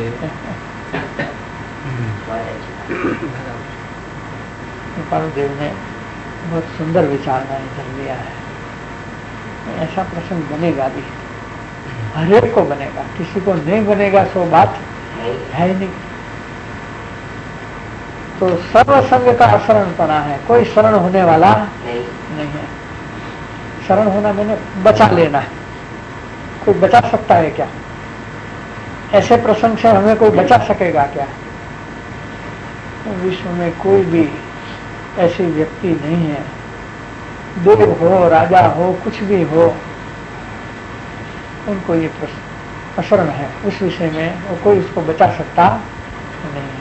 देव ने बहुत सुंदर विचार में कर लिया है। ऐसा प्रसंग बनेगा भी, हरेक को बनेगा, किसी को नहीं बनेगा सो बात है नहीं। तो सर्वसंग का शरणपना है, कोई शरण होने वाला नहीं, नहीं है। शरण होना मैंने बचा लेना है। कोई बचा सकता है क्या? ऐसे प्रसंग से हमें कोई बचा सकेगा क्या? विश्व में कोई भी ऐसी व्यक्ति नहीं है, देव हो, राजा हो, कुछ भी हो, उनको ये प्रश्न अशरण है उस विषय में, और कोई उसको बचा सकता नहीं है।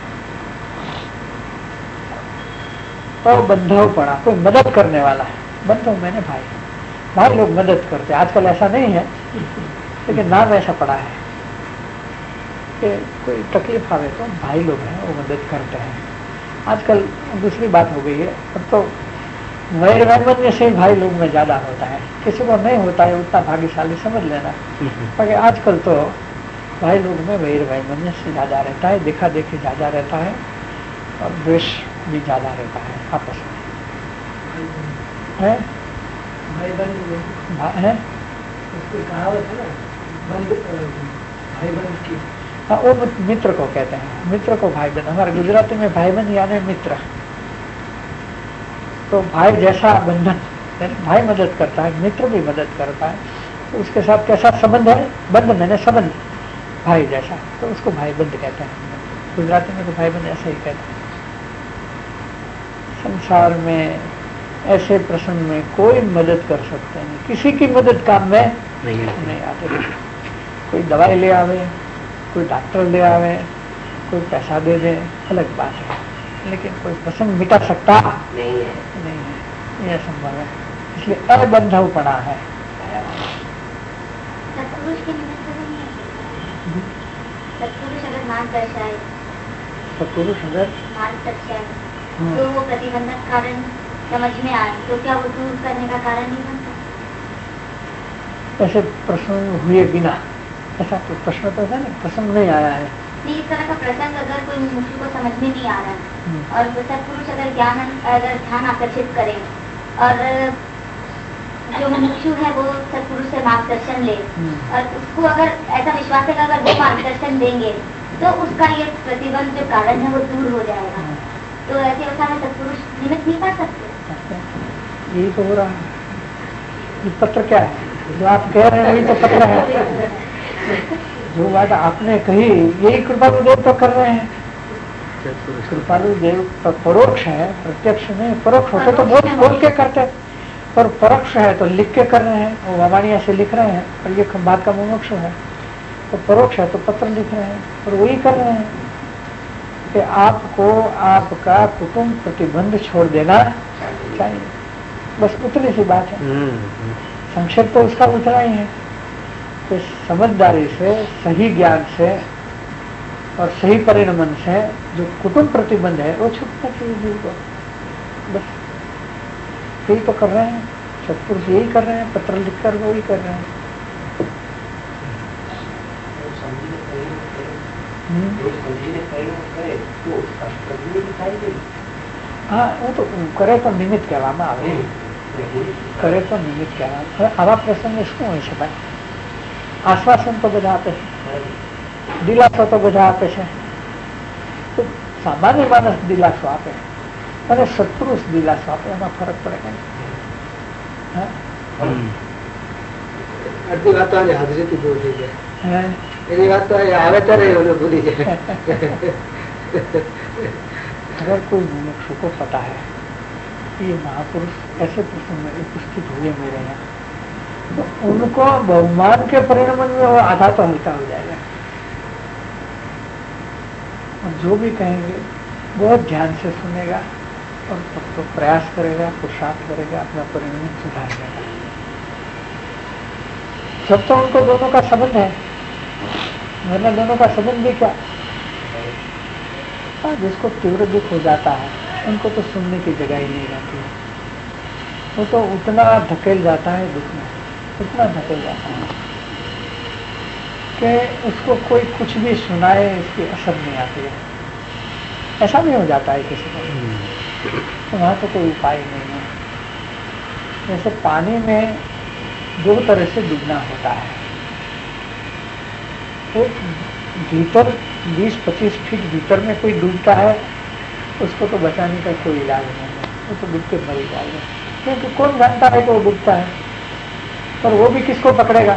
और बंधव पड़ा, कोई मदद करने वाला है। बंधव मैंने भाई, भाई लोग मदद करते, आजकल ऐसा नहीं है लेकिन नाम ऐसा पड़ा है कि कोई तकलीफ आवे तो भाई लोग हैं वो मदद करते हैं। आजकल दूसरी बात हो गई है, अब तो वैर वैमन्य से भाई लोग में ज्यादा होता है, किसी को नहीं होता है उतना भाग्यशाली समझ लेना। क्योंकि आजकल तो भाई लोग में वैर वैमन्य से ज्यादा रहता है, देखा देखी ज्यादा रहता है और द्वेष भी ज्यादा रहता है आपस में। है भाई बंद है उसकी कहावत है ना, बंद भाई बंद की। हाँ, वो मित्र को कहते हैं, मित्र को भाई बंद। हमारे गुजराती में भाई बंद यानी मित्र। तो भाई जैसा बंधन, भाई मदद करता है, मित्र भी मदद करता है, तो उसके साथ कैसा संबंध है? बंध मैंने संबंध, भाई जैसा, तो उसको भाई बंद कहते हैं। गुजराती में तो भाई बंद ऐसा ही कहते हैं। संसार में ऐसे प्रसंग में कोई मदद कर सकते नहीं, किसी की मदद काम में नहीं, नहीं आते। कोई दवाई ले आवे, कोई डॉक्टर ले आवे, कोई पैसा दे दे, अलग बात है, लेकिन कोई प्रसंग मिटा सकता नहीं है, नहीं है, यह संभव है। इसलिए अबंधवपना है। सत्पुरुष के निमित्त नहीं है। सत्पुरुष अगर मार्ग दर्शाए, सत्पुरुष अगर मार्ग दर्शाए तो वो प्रतिबंधक कारण समझ में आए तो क्या वो दूर करने का कारण नहीं बनता? ऐसे प्रश्न हुए बिना, ऐसा तो प्रश्न तो है ना, प्रसंग नहीं आया है। नहीं, इस तरह का प्रसंग अगर कोई मुमुक्षु को समझ में नहीं आ रहा है और सत्पुरुष अगर ज्ञान अगर ध्यान आकर्षित करे और जो मुमुक्षु है वो सत्पुरुष से मार्गदर्शन ले और उसको अगर ऐसा विश्वास है कि अगर वो मार्गदर्शन देंगे तो उसका ये प्रतिबंध जो कारण है वो दूर हो जाएगा, तो ऐसे अवस्था में सत्पुरुष निमित्त नहीं कर सकते। यही तो हो रहा है। ये पत्र क्या है जो आप कह रहे हैं, वही तो पत्र है। जो बात आपने कही यही कृपालु देव तो कर रहे हैं। कृपालु देव तो परोक्ष है, प्रत्यक्ष नहीं। परोक्ष होते तो बोल बोल के करते, पर परोक्ष है तो लिख के कर रहे हैं। वो वामानिया से लिख रहे हैं और ये बात का मुमुक्षु है, तो परोक्ष है तो पत्र लिख रहे हैं और वही कर रहे हैं कि आपको आपका कुटुंब प्रतिबंध छोड़ देना चाहिए, बस उतनी सी बात है। संक्षेप तो उसका उतना ही है कि समझदारी से, सही ज्ञान से और सही परिणमन से जो कुटुंब प्रतिबंध है वो छूटना चाहिए जीव को। बस यही तो कर रहे हैं सत्पुरुष, यही कर रहे हैं, पत्र लिखकर वो ही कर रहे हैं। हाँ, वो तो करे तो निमित्त કહેવામાં આવે, કરે તો નિમિત્ત કહેવામાં। હવે આવા પ્રસંગે શું હોય છે ભાઈ? આશ્વાસન તો બધા આપે છે, દિલાસો તો બધા આપે છે, તો સામાન્ય માણસ દિલાસો આપે અને સત્પુરુષ દિલાસો આપે, એમાં ફરક પડે કઈ? અડધી વાત તો આજે હાજરીથી ભૂલ થઈ જાય, એની વાત તો આવે ત્યારે ભૂલી જાય। अगर कोई मुमुक्षु को पता है ये महापुरुष ऐसे प्रसंग में उपस्थित हुए मेरे यहाँ, तो उनको बहुमान के परिणाम में वो आधा तो हल्का हो जाएगा। और जो भी कहेंगे बहुत ध्यान से सुनेगा और तो प्रयास करेगा, पुरुषार्थ करेगा, अपना परिणाम सुधार लेगा। जब तो उनको दोनों का संबंध है, वरना दोनों का संबंध भी क्या। हाँ, जिसको तीव्र दुख हो जाता है उनको तो सुनने की जगह ही नहीं रहती है। वो तो उतना धकेल जाता है दुख में, उतना धकेल जाता है कि उसको कोई कुछ भी सुनाए इसकी असर नहीं आती है। ऐसा भी हो जाता है किसी को, तो वहाँ तो कोई उपाय नहीं है। जैसे पानी में दो तरह से डूबना होता है। एक भीतर बीस पच्चीस फीट भीतर में कोई डूबता है, उसको तो बचाने का कोई इलाज नहीं है, वो तो डूब के मर जाएगा। क्योंकि कौन जानता है कि वो डूबता है, पर वो भी किसको पकड़ेगा।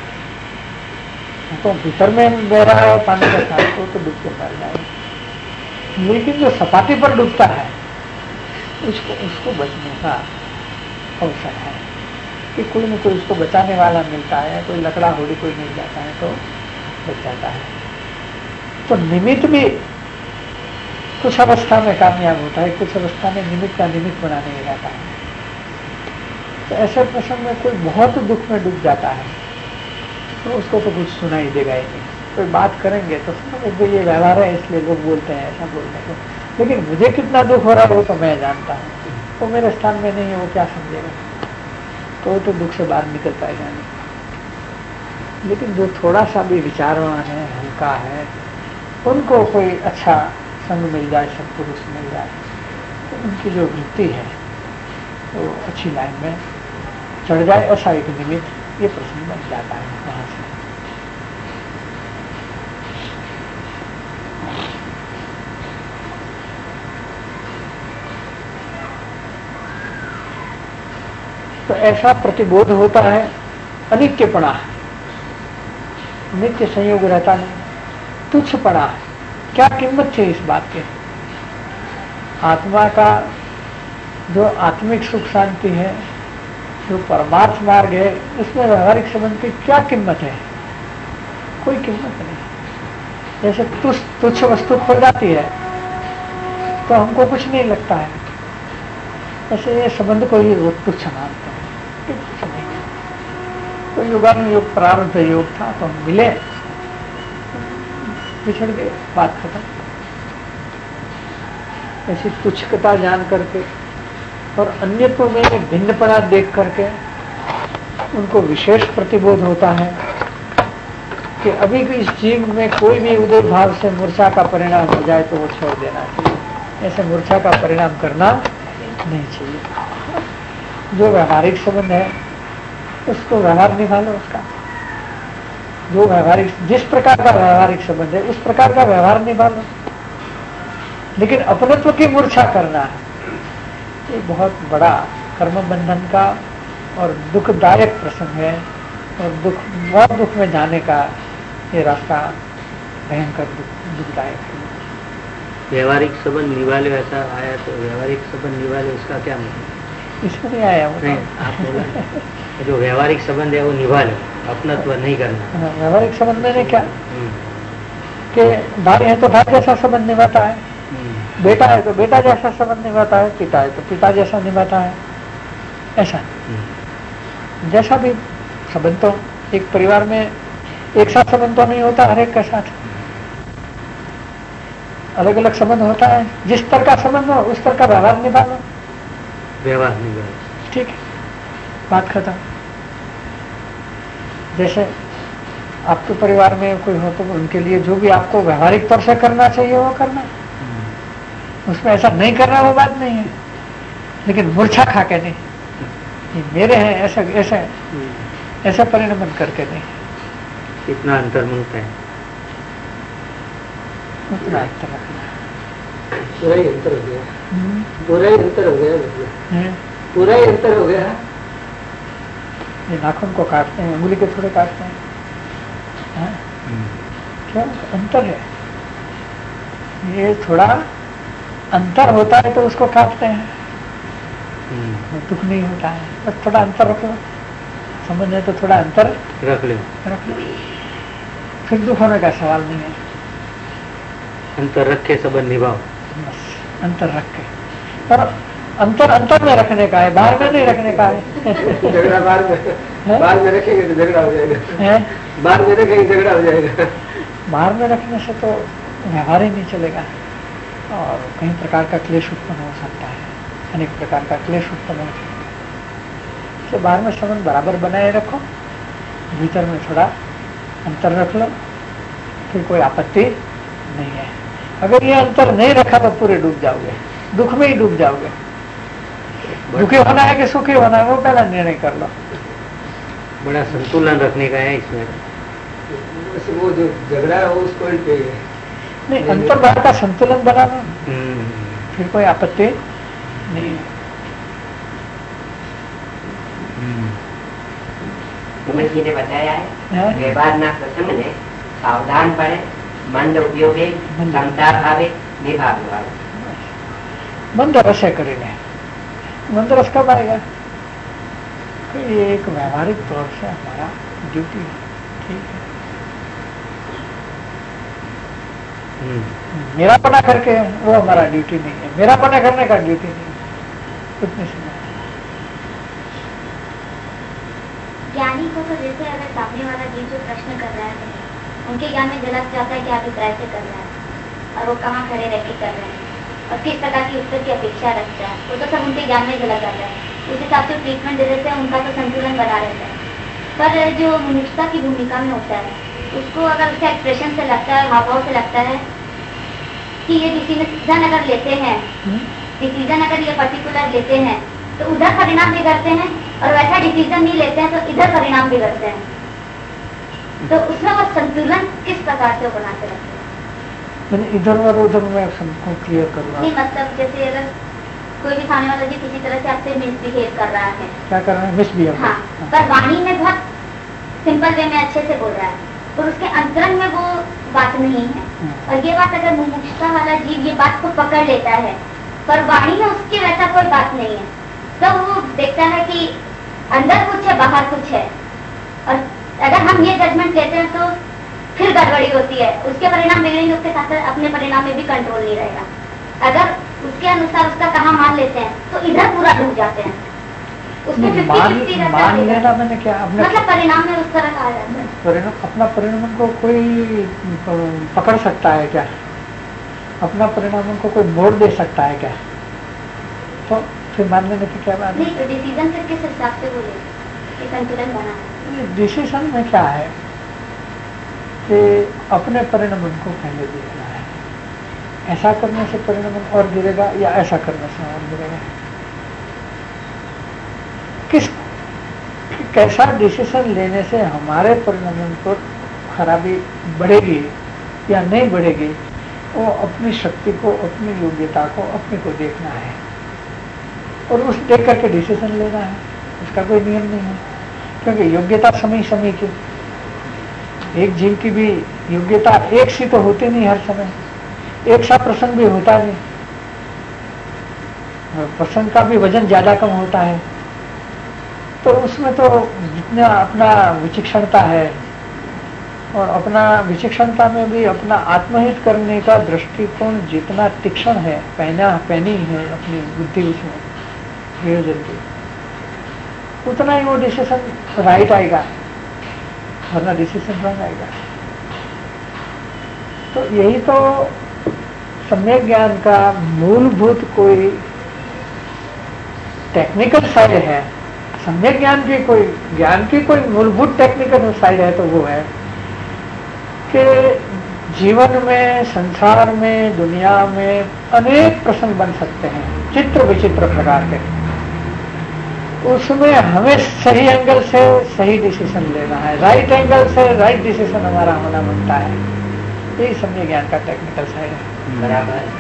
तो भीतर में बह रहा है पानी का साथ, तो डूब के मर जाएगा। लेकिन जो सपाटी पर डूबता है उसको उसको बचने का अवसर है कि कोई न कोई उसको बचाने वाला मिलता है, कोई लकड़ा होड़ी कोई मिल जाता है तो बच जाता है। तो निमित्त भी कुछ अवस्था में कामयाब होता है, कुछ अवस्था में निमित्त का निमित्त बनाने में रहता है। तो ऐसे प्रसंग में कोई बहुत दुख में डूब जाता है तो उसको तो कुछ सुनाई देगा ही नहीं। कोई बात करेंगे तो समझो ये व्यवहार है इसलिए लोग बोलते हैं ऐसा बोलने को, लेकिन मुझे कितना दुख हो रहा है वो तो मैं जानता हूँ। तो मेरे स्थान में नहीं है, वो क्या समझेगा। तो तो दुख से बाहर निकल पाएगा नहीं। लेकिन जो थोड़ा सा भी विचारवान है, हल्का है, उनको कोई अच्छा संग मिल जाए, सत्पुरुष मिल जाए, तो उनकी जो वृत्ति है वो तो अच्छी लाइन में चढ़ जाए, ऐसा एक निमित्त ये प्रसंग बन जाता है वहां से। तो ऐसा प्रतिबोध होता है। अनित्यपणा, नित्य संयोग रहता नहीं, तुच्छपणा, क्या कीमत थी इस बात की। आत्मा का जो आत्मिक सुख शांति है, जो परमार्थ मार्ग है, उसमें व्यवहारिक संबंध की क्या कीमत है। कोई कीमत नहीं। जैसे तुच्छ तुच्छ वस्तु खो जाती है तो हमको कुछ नहीं लगता है, ऐसे ये संबंध को ही तुच्छ मानते हैं, कुछ नहीं। तो युगानुयोग प्रारब्ध योग था तो हम मिले, बिछड़ गए, बात खत्म। ऐसी तुच्छता जान करके और अन्यत्व में भिन्नपना देख करके उनको विशेष प्रतिबोध होता है कि अभी भी इस जीव में कोई भी उदय भाव से मूर्छा का परिणाम हो जाए तो वो छोड़ देना चाहिए। ऐसे मूर्छा का परिणाम करना नहीं चाहिए। जो व्यवहारिक संबंध है उसको व्यवहार निभा लो उसका। जो व्यवहारिक, जिस प्रकार का व्यवहारिक संबंध है उस प्रकार का व्यवहार निभा लो। लेकिन अपनत्व की मूर्छा करना ये बहुत बड़ा कर्म बंधन का और दुखदायक प्रसंग है, और दुख बहुत दुख में जाने का ये रास्ता भयंकर दुख दुखदायक है। व्यवहारिक संबंध निभा लो ऐसा आया, तो व्यवहारिक संबंध निभा लो उसका क्या मतलब? इसमें नहीं आया वो नहीं, आप बोला जो व्यवहारिक संबंध है वो निभा लो, अपनत्व नहीं करना। व्यवहारिक संबंध में क्या कि भाई है तो भाई जैसा संबंध निभाता है, बेटा है तो बेटा जैसा संबंध निभाता है, पिता है तो पिता जैसा निभाता है। ऐसा जैसा भी संबंध, तो एक परिवार में एक साथ संबंध तो नहीं होता, हर एक के साथ अलग अलग संबंध होता है। जिस तरह का संबंध हो उस तरह का व्यवहार निभा लो, व्यवहार निभा, ठीक है, बात खत्म। जैसे आपके परिवार में कोई हो तो उनके लिए जो भी आपको व्यवहारिक तौर से करना चाहिए वो करना, उसमें ऐसा नहीं करना वो बात नहीं है। लेकिन मूर्छा खा के नहीं, ये मेरे हैं ऐसा ऐसा ऐसा परिणमन करके नहीं। कितना अंतर मिलता है, उतना अंतर रखना। पूरा ही अंतर हो गया, पूरा ही अंतर हो गया, पूरा ही अंतर हो गया। ये नाखून को काटते हैं, उंगली के थोड़े काटते हैं, हाँ? क्या अंतर है। ये थोड़ा अंतर होता है तो उसको काटते हैं, दुख नहीं होता है। बस थोड़ा अंतर रख लो, समझ है तो थोड़ा अंतर रख लो रख लो, फिर दुख होने का सवाल नहीं है। अंतर रख के संबंध निभाओ, बस अंतर रख के। पर अंतर अंतर में रखने का है, बाहर में नहीं रखने का है। झगड़ा बाहर में बाहर में रखेंगे तो झगड़ा हो जाएगा, बाहर में रखेंगे झगड़ा हो जाएगा। बाहर में रखने से तो व्यवहार ही नहीं चलेगा और कई प्रकार का क्लेश उत्पन्न हो सकता है, अनेक प्रकार का क्लेश उत्पन्न हो सकता है। तो बाहर में संबंध बराबर बनाए रखो, भीतर में थोड़ा अंतर रख लो, फिर कोई आपत्ति नहीं है। अगर ये अंतर नहीं रखा तो पूरे डूब जाओगे, दुख में ही डूब जाओगे। दुखी होना है कि सुखी होना है वो पहला निर्णय कर लो। बड़ा संतुलन रखने का है इसमें। वो जो झगड़ा है वो उस पॉइंट पे है। नहीं, अंतर बाहर का संतुलन बनाना, फिर कोई आपत्ति नहीं है। सुमित जी ने बताया है व्यवहार ना प्रसंग ने सावधान पड़े, मंद उपयोगे, क्षमता भावे, निभा भावे। मंद रस है करेंगे, मंद रस कब आएगा? ये एक व्यवहारिक तौर से हमारा ड्यूटी है, ठीक है। मेरा पना करके वो हमारा ड्यूटी नहीं है, मेरा पना करने का ड्यूटी नहीं है, कुछ नहीं सुना। ज्ञानी को तो जैसे अगर सामने वाला जीव जो प्रश्न कर रहा है उनके ज्ञान में झलक जाता है कि अभिप्राय से कर रहा है और वो कहाँ खड़े रह के कर रहे हैं और किस प्रकार की उत्तर की अपेक्षा रखता है, वो तो सब उनके ज्ञान में झलक जाता है। उस हिसाब से ट्रीटमेंट दे देते हैं, उनका तो संतुलन बना रहता है। पर जो मनुष्यता की भूमिका में होता है उसको अगर उसके एक्सप्रेशन से लगता है, हाव भाव से लगता है कि ये डिसीजन अगर लेते हैं, डिसीजन अगर ये पर्टिकुलर लेते हैं तो उधर परिणाम बिगड़ते हैं और वैसा डिसीजन नहीं लेते हैं तो इधर परिणाम बिगड़ते हैं। तो उसमें वो संतुलन किस प्रकार से बनाते रहते हैं? मैंने इधर और उधर में सबको क्लियर करना नहीं, मतलब जैसे अगर कोई भी खाने वाला जी किसी तरह से आपसे मिसबिहेव कर रहा है, क्या कर रहे हैं? मिसबिहेव। हाँ, पर वाणी में बहुत सिंपल वे में अच्छे से बोल रहा है और उसके अंतरंग में वो बात नहीं है। और ये बात अगर मुमुक्षुता वाला जीव ये बात को पकड़ लेता है पर वाणी में उसकी वैसा कोई बात नहीं है, तो वो देखता है कि अंदर कुछ है बाहर कुछ है। और अगर हम ये जजमेंट लेते हैं तो फिर गड़बड़ी होती है, उसके परिणाम बिगड़ेंगे, उसके साथ अपने परिणाम में भी कंट्रोल नहीं रहेगा। अगर उसके अनुसार उसका कहाँ मान लेते हैं तो इधर पूरा डूब जाते हैं। उसमें मान, मान लेना मैंने क्या अपने मतलब परिणाम में उस तरह कहा जाता है। परिणाम अपना परिणाम को कोई पकड़ सकता है क्या? अपना परिणाम को कोई मोड़ दे सकता है क्या? तो फिर मान लेने की क्या बात है? नहीं, तो डिसीजन फिर किस हिसाब से बोले कि संतुलन बना है? डिसीजन में क्या है कि अपने परिणाम को पहले देखना है। ऐसा करने से परिणाम और गिरेगा या ऐसा करने से और गिरेगा। किस कैसा डिसीजन लेने से हमारे परिणाम पर खराबी बढ़ेगी या नहीं बढ़ेगी, वो अपनी शक्ति को, अपनी योग्यता को, अपने को देखना है और उस देख करके डिसीजन लेना है। उसका कोई नियम नहीं है, क्योंकि योग्यता समय समय की, एक जीव की भी योग्यता एक सी तो होती नहीं हर समय, एक सा प्रसंग भी होता नहीं, प्रसंग का भी वजन ज्यादा कम होता है। तो उसमें तो जितना अपना विचक्षणता है और अपना विचक्षणता में भी अपना आत्महित करने का दृष्टिकोण जितना तीक्ष्ण है, पहना पहनी है अपनी बुद्धि उसमें प्रयोजन की, उतना ही वो डिसीजन राइट आएगा, वरना डिसीजन रॉन्ग आएगा। तो यही तो सम्यक ज्ञान का मूलभूत कोई टेक्निकल साइड है। सम्यक ज्ञान की कोई ज्ञान की कोई मूलभूत टेक्निकल साइड है तो वो है कि जीवन में, संसार में, दुनिया में अनेक प्रसंग बन सकते हैं, चित्र विचित्र प्रकार के। उसमें हमें सही एंगल से सही डिसीजन लेना है, राइट एंगल से राइट डिसीजन हमारा होना बनता है। यही सम्यक ज्ञान का टेक्निकल साइड है। बराबर।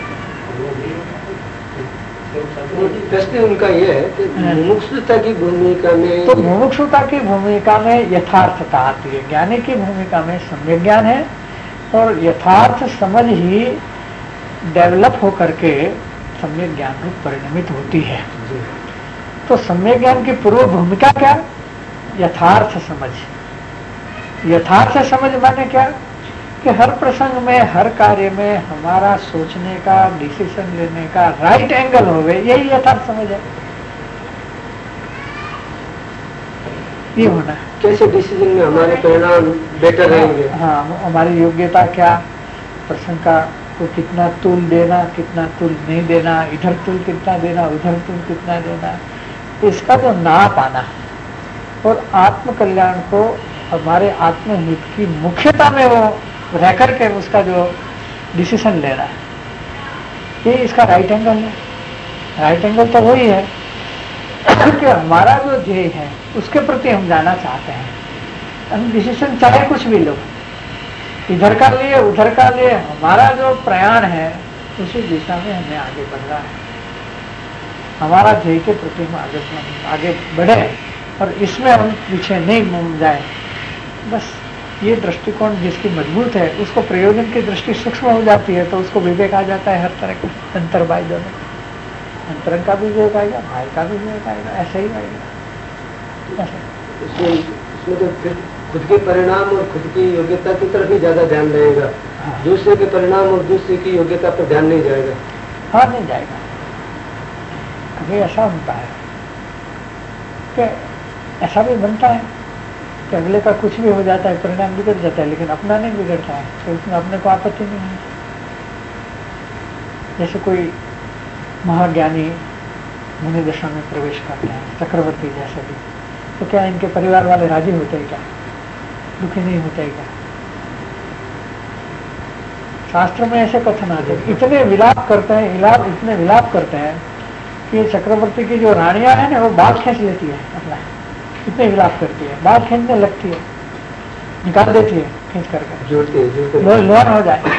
प्रश्न उनका ये है कि मुमुक्षुता की भूमिका में, तो मुमुक्षुता की भूमिका में यथार्थता आती है, ज्ञानी की भूमिका में सम्यक ज्ञान है और यथार्थ समझ ही डेवलप होकर के सम्यक ज्ञान रूप परिणमित होती है। तो सम्यक ज्ञान की पूर्व भूमिका क्या? यथार्थ समझ। यथार्थ समझ माने क्या कि हर प्रसंग में, हर कार्य में हमारा सोचने का, डिसीजन लेने का राइट एंगल हो गए, यही यथार्थ समझ है। ये होना है। कैसे डिसीजन में हमारे परिणाम बेटर रहेंगे? हाँ, हमारी योग्यता क्या, प्रसंग का को कितना तूल देना, कितना तूल नहीं देना, इधर तूल कितना देना, उधर तूल कितना देना, इसका जो नाप आना और आत्म कल्याण को हमारे आत्महित की मुख्यता में वो रह करके उसका जो डिसीजन लेना है, ये इसका राइट एंगल है। राइट एंगल तो वही है कि हमारा जो ध्येय है उसके प्रति हम जाना चाहते हैं। हम डिसीजन चाहे कुछ भी लो, इधर का लिए उधर का लिए, हमारा जो प्रयाण है उसी दिशा में हमें आगे बढ़ना है। हमारा ध्येय के प्रति हम आगे आगे बढ़े और इसमें हम पीछे नहीं मुड़ जाए। बस ये दृष्टिकोण जिसकी मजबूत है उसको प्रयोजन की दृष्टि सूक्ष्म हो जाती है, तो उसको विवेक आ जाता है हर तरह का। अंतर बाई दोनों, अंतरंग का भी विवेक आएगा, भाई का भी विवेक आएगा, ऐसे ही आएगा। इसमें इसमें तो फिर खुद के परिणाम और खुद की योग्यता की तरफ ही ज्यादा ध्यान रहेगा। हाँ। दूसरे के परिणाम और दूसरे की योग्यता पर ध्यान नहीं जाएगा। हाँ, नहीं जाएगा। कभी ऐसा होता है कि ऐसा भी बनता है कि अगले का कुछ भी हो जाता है, परिणाम बिगड़ जाता है, लेकिन अपना नहीं बिगड़ता है, तो उसमें अपने को आपत्ति नहीं है। जैसे कोई महाज्ञानी मुनि दशा में प्रवेश करते हैं, चक्रवर्ती जैसे भी, तो क्या इनके परिवार वाले राजी होते हैं क्या? दुखी नहीं होते हैं क्या? शास्त्र में ऐसे कथन आते हैं, इतने विलाप करते हैं, विलाप इतने विलाप करते हैं कि चक्रवर्ती की जो रानियां हैं ना, वो बाल खींच लेती है अपना, इतने विलाप करती है, बाल खींचने लगती है, निकाल देती है खींच करके, जोड़ती है, लोन हो जाए,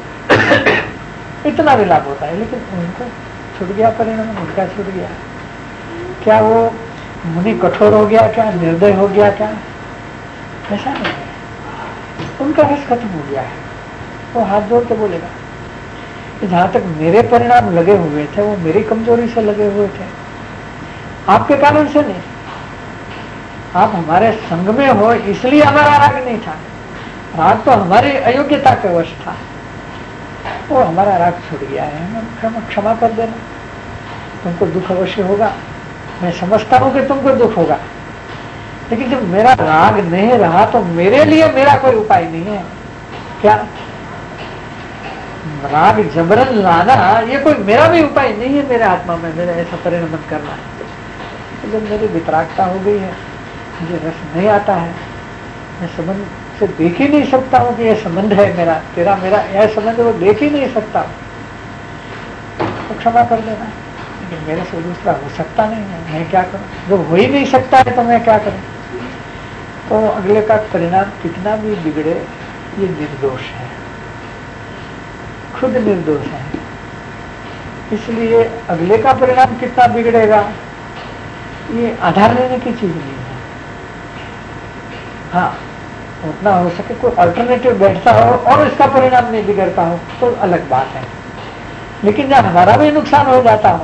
इतना विलाप होता है। लेकिन उनको छूट गया परिणाम, उनका छूट गया। क्या वो मुनि कठोर हो गया क्या, निर्दय हो गया क्या? ऐसा नहीं है, उनका रस खत्म हो गया है। वो हाथ जोड़ के बोलेगा कि जहां तक मेरे परिणाम लगे हुए थे वो मेरी कमजोरी से लगे हुए थे, आपके कारण से नहीं। आप हमारे संग में हो इसलिए हमारा राग नहीं था, राग तो हमारी अयोग्यता के वश था, वो हमारा राग छूट गया है, हमें क्षमा कर देना। तुमको दुख अवश्य होगा, मैं समझता हूं कि तुमको दुख होगा, लेकिन जब मेरा राग नहीं रहा तो मेरे लिए मेरा कोई उपाय नहीं है। क्या राग जबरन लाना ये कोई मेरा भी उपाय नहीं है मेरे आत्मा में, मेरे ऐसा परिणमन करना है। तो जब मेरी वितरागता हो गई है, मुझे रस नहीं आता है, मैं संबंध से देख ही नहीं सकता हूँ कि यह संबंध है मेरा, तेरा मेरा यह संबंध वो देख ही नहीं सकता, तो क्षमा कर देना। लेकिन मेरे से दूसरा हो सकता नहीं है, मैं क्या करूं? जब हो ही नहीं सकता है तो मैं क्या करूं? तो अगले का परिणाम कितना भी बिगड़े ये निर्दोष है, खुद निर्दोष है। इसलिए अगले का परिणाम कितना बिगड़ेगा ये आधार लेने की चीज नहीं है। हाँ, उतना हो सके कोई अल्टरनेटिव बैठता हो और इसका परिणाम नहीं बिगड़ता हो तो अलग बात है, लेकिन जब हमारा भी नुकसान हो जाता हो,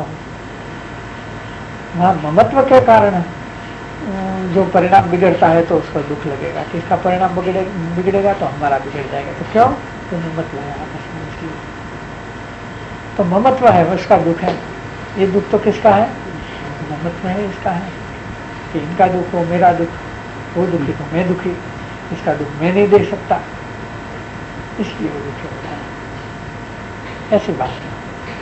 वहां ममत्व के कारण जो परिणाम बिगड़ता है तो उसका दुख लगेगा कि इसका परिणाम बिगड़े बिगड़ेगा तो हमारा बिगड़ जाएगा। तो क्यों? तो ममत्व है आपस में, इसलिए तो ममत्व है, उसका दुख है। ये दुख तो किसका है? ममत्व है, इसका है कि इनका दुख हो मेरा दुख, वो दुखी तो मैं दुखी, इसका दुख मैं नहीं दे सकता, इसलिए वो दुखी होता है। ऐसी बात है।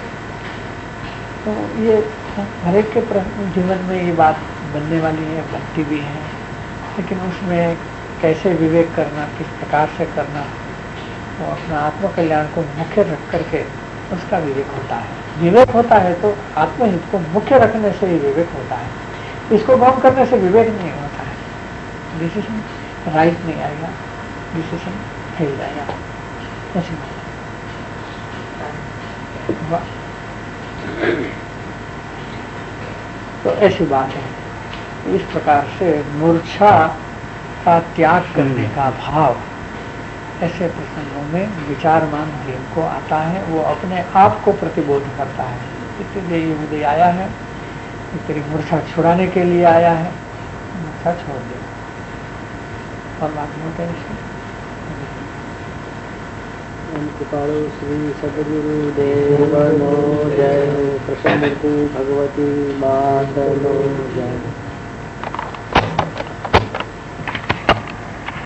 तो ये हर एक के जीवन में ये बात बनने वाली है, बनती भी है, लेकिन उसमें कैसे विवेक करना, किस प्रकार से करना, वो अपना आत्म कल्याण को मुख्य रख करके उसका विवेक होता है। विवेक होता है तो आत्महित को मुख्य रखने से ही विवेक होता है, इसको गौण करने से विवेक नहीं होता है। डिसीजन राइट नहीं आएगा, डिसीजन फेल जाएगा। ऐसी बात तो ऐसी बात है। इस प्रकार से मूर्छा का त्याग करने का भाव ऐसे प्रसंगों में विचारमान जीव को आता है, वो अपने आप को प्रतिबोध करता है। इसलिए ये उदय आया है, तेरी मूर्छा छुड़ाने के लिए आया है, मूर्छा छोड़ दे और बात होता है। कृपालु श्री सदगुरु देवनो जय। प्रसन्न भगवती मातनो जय।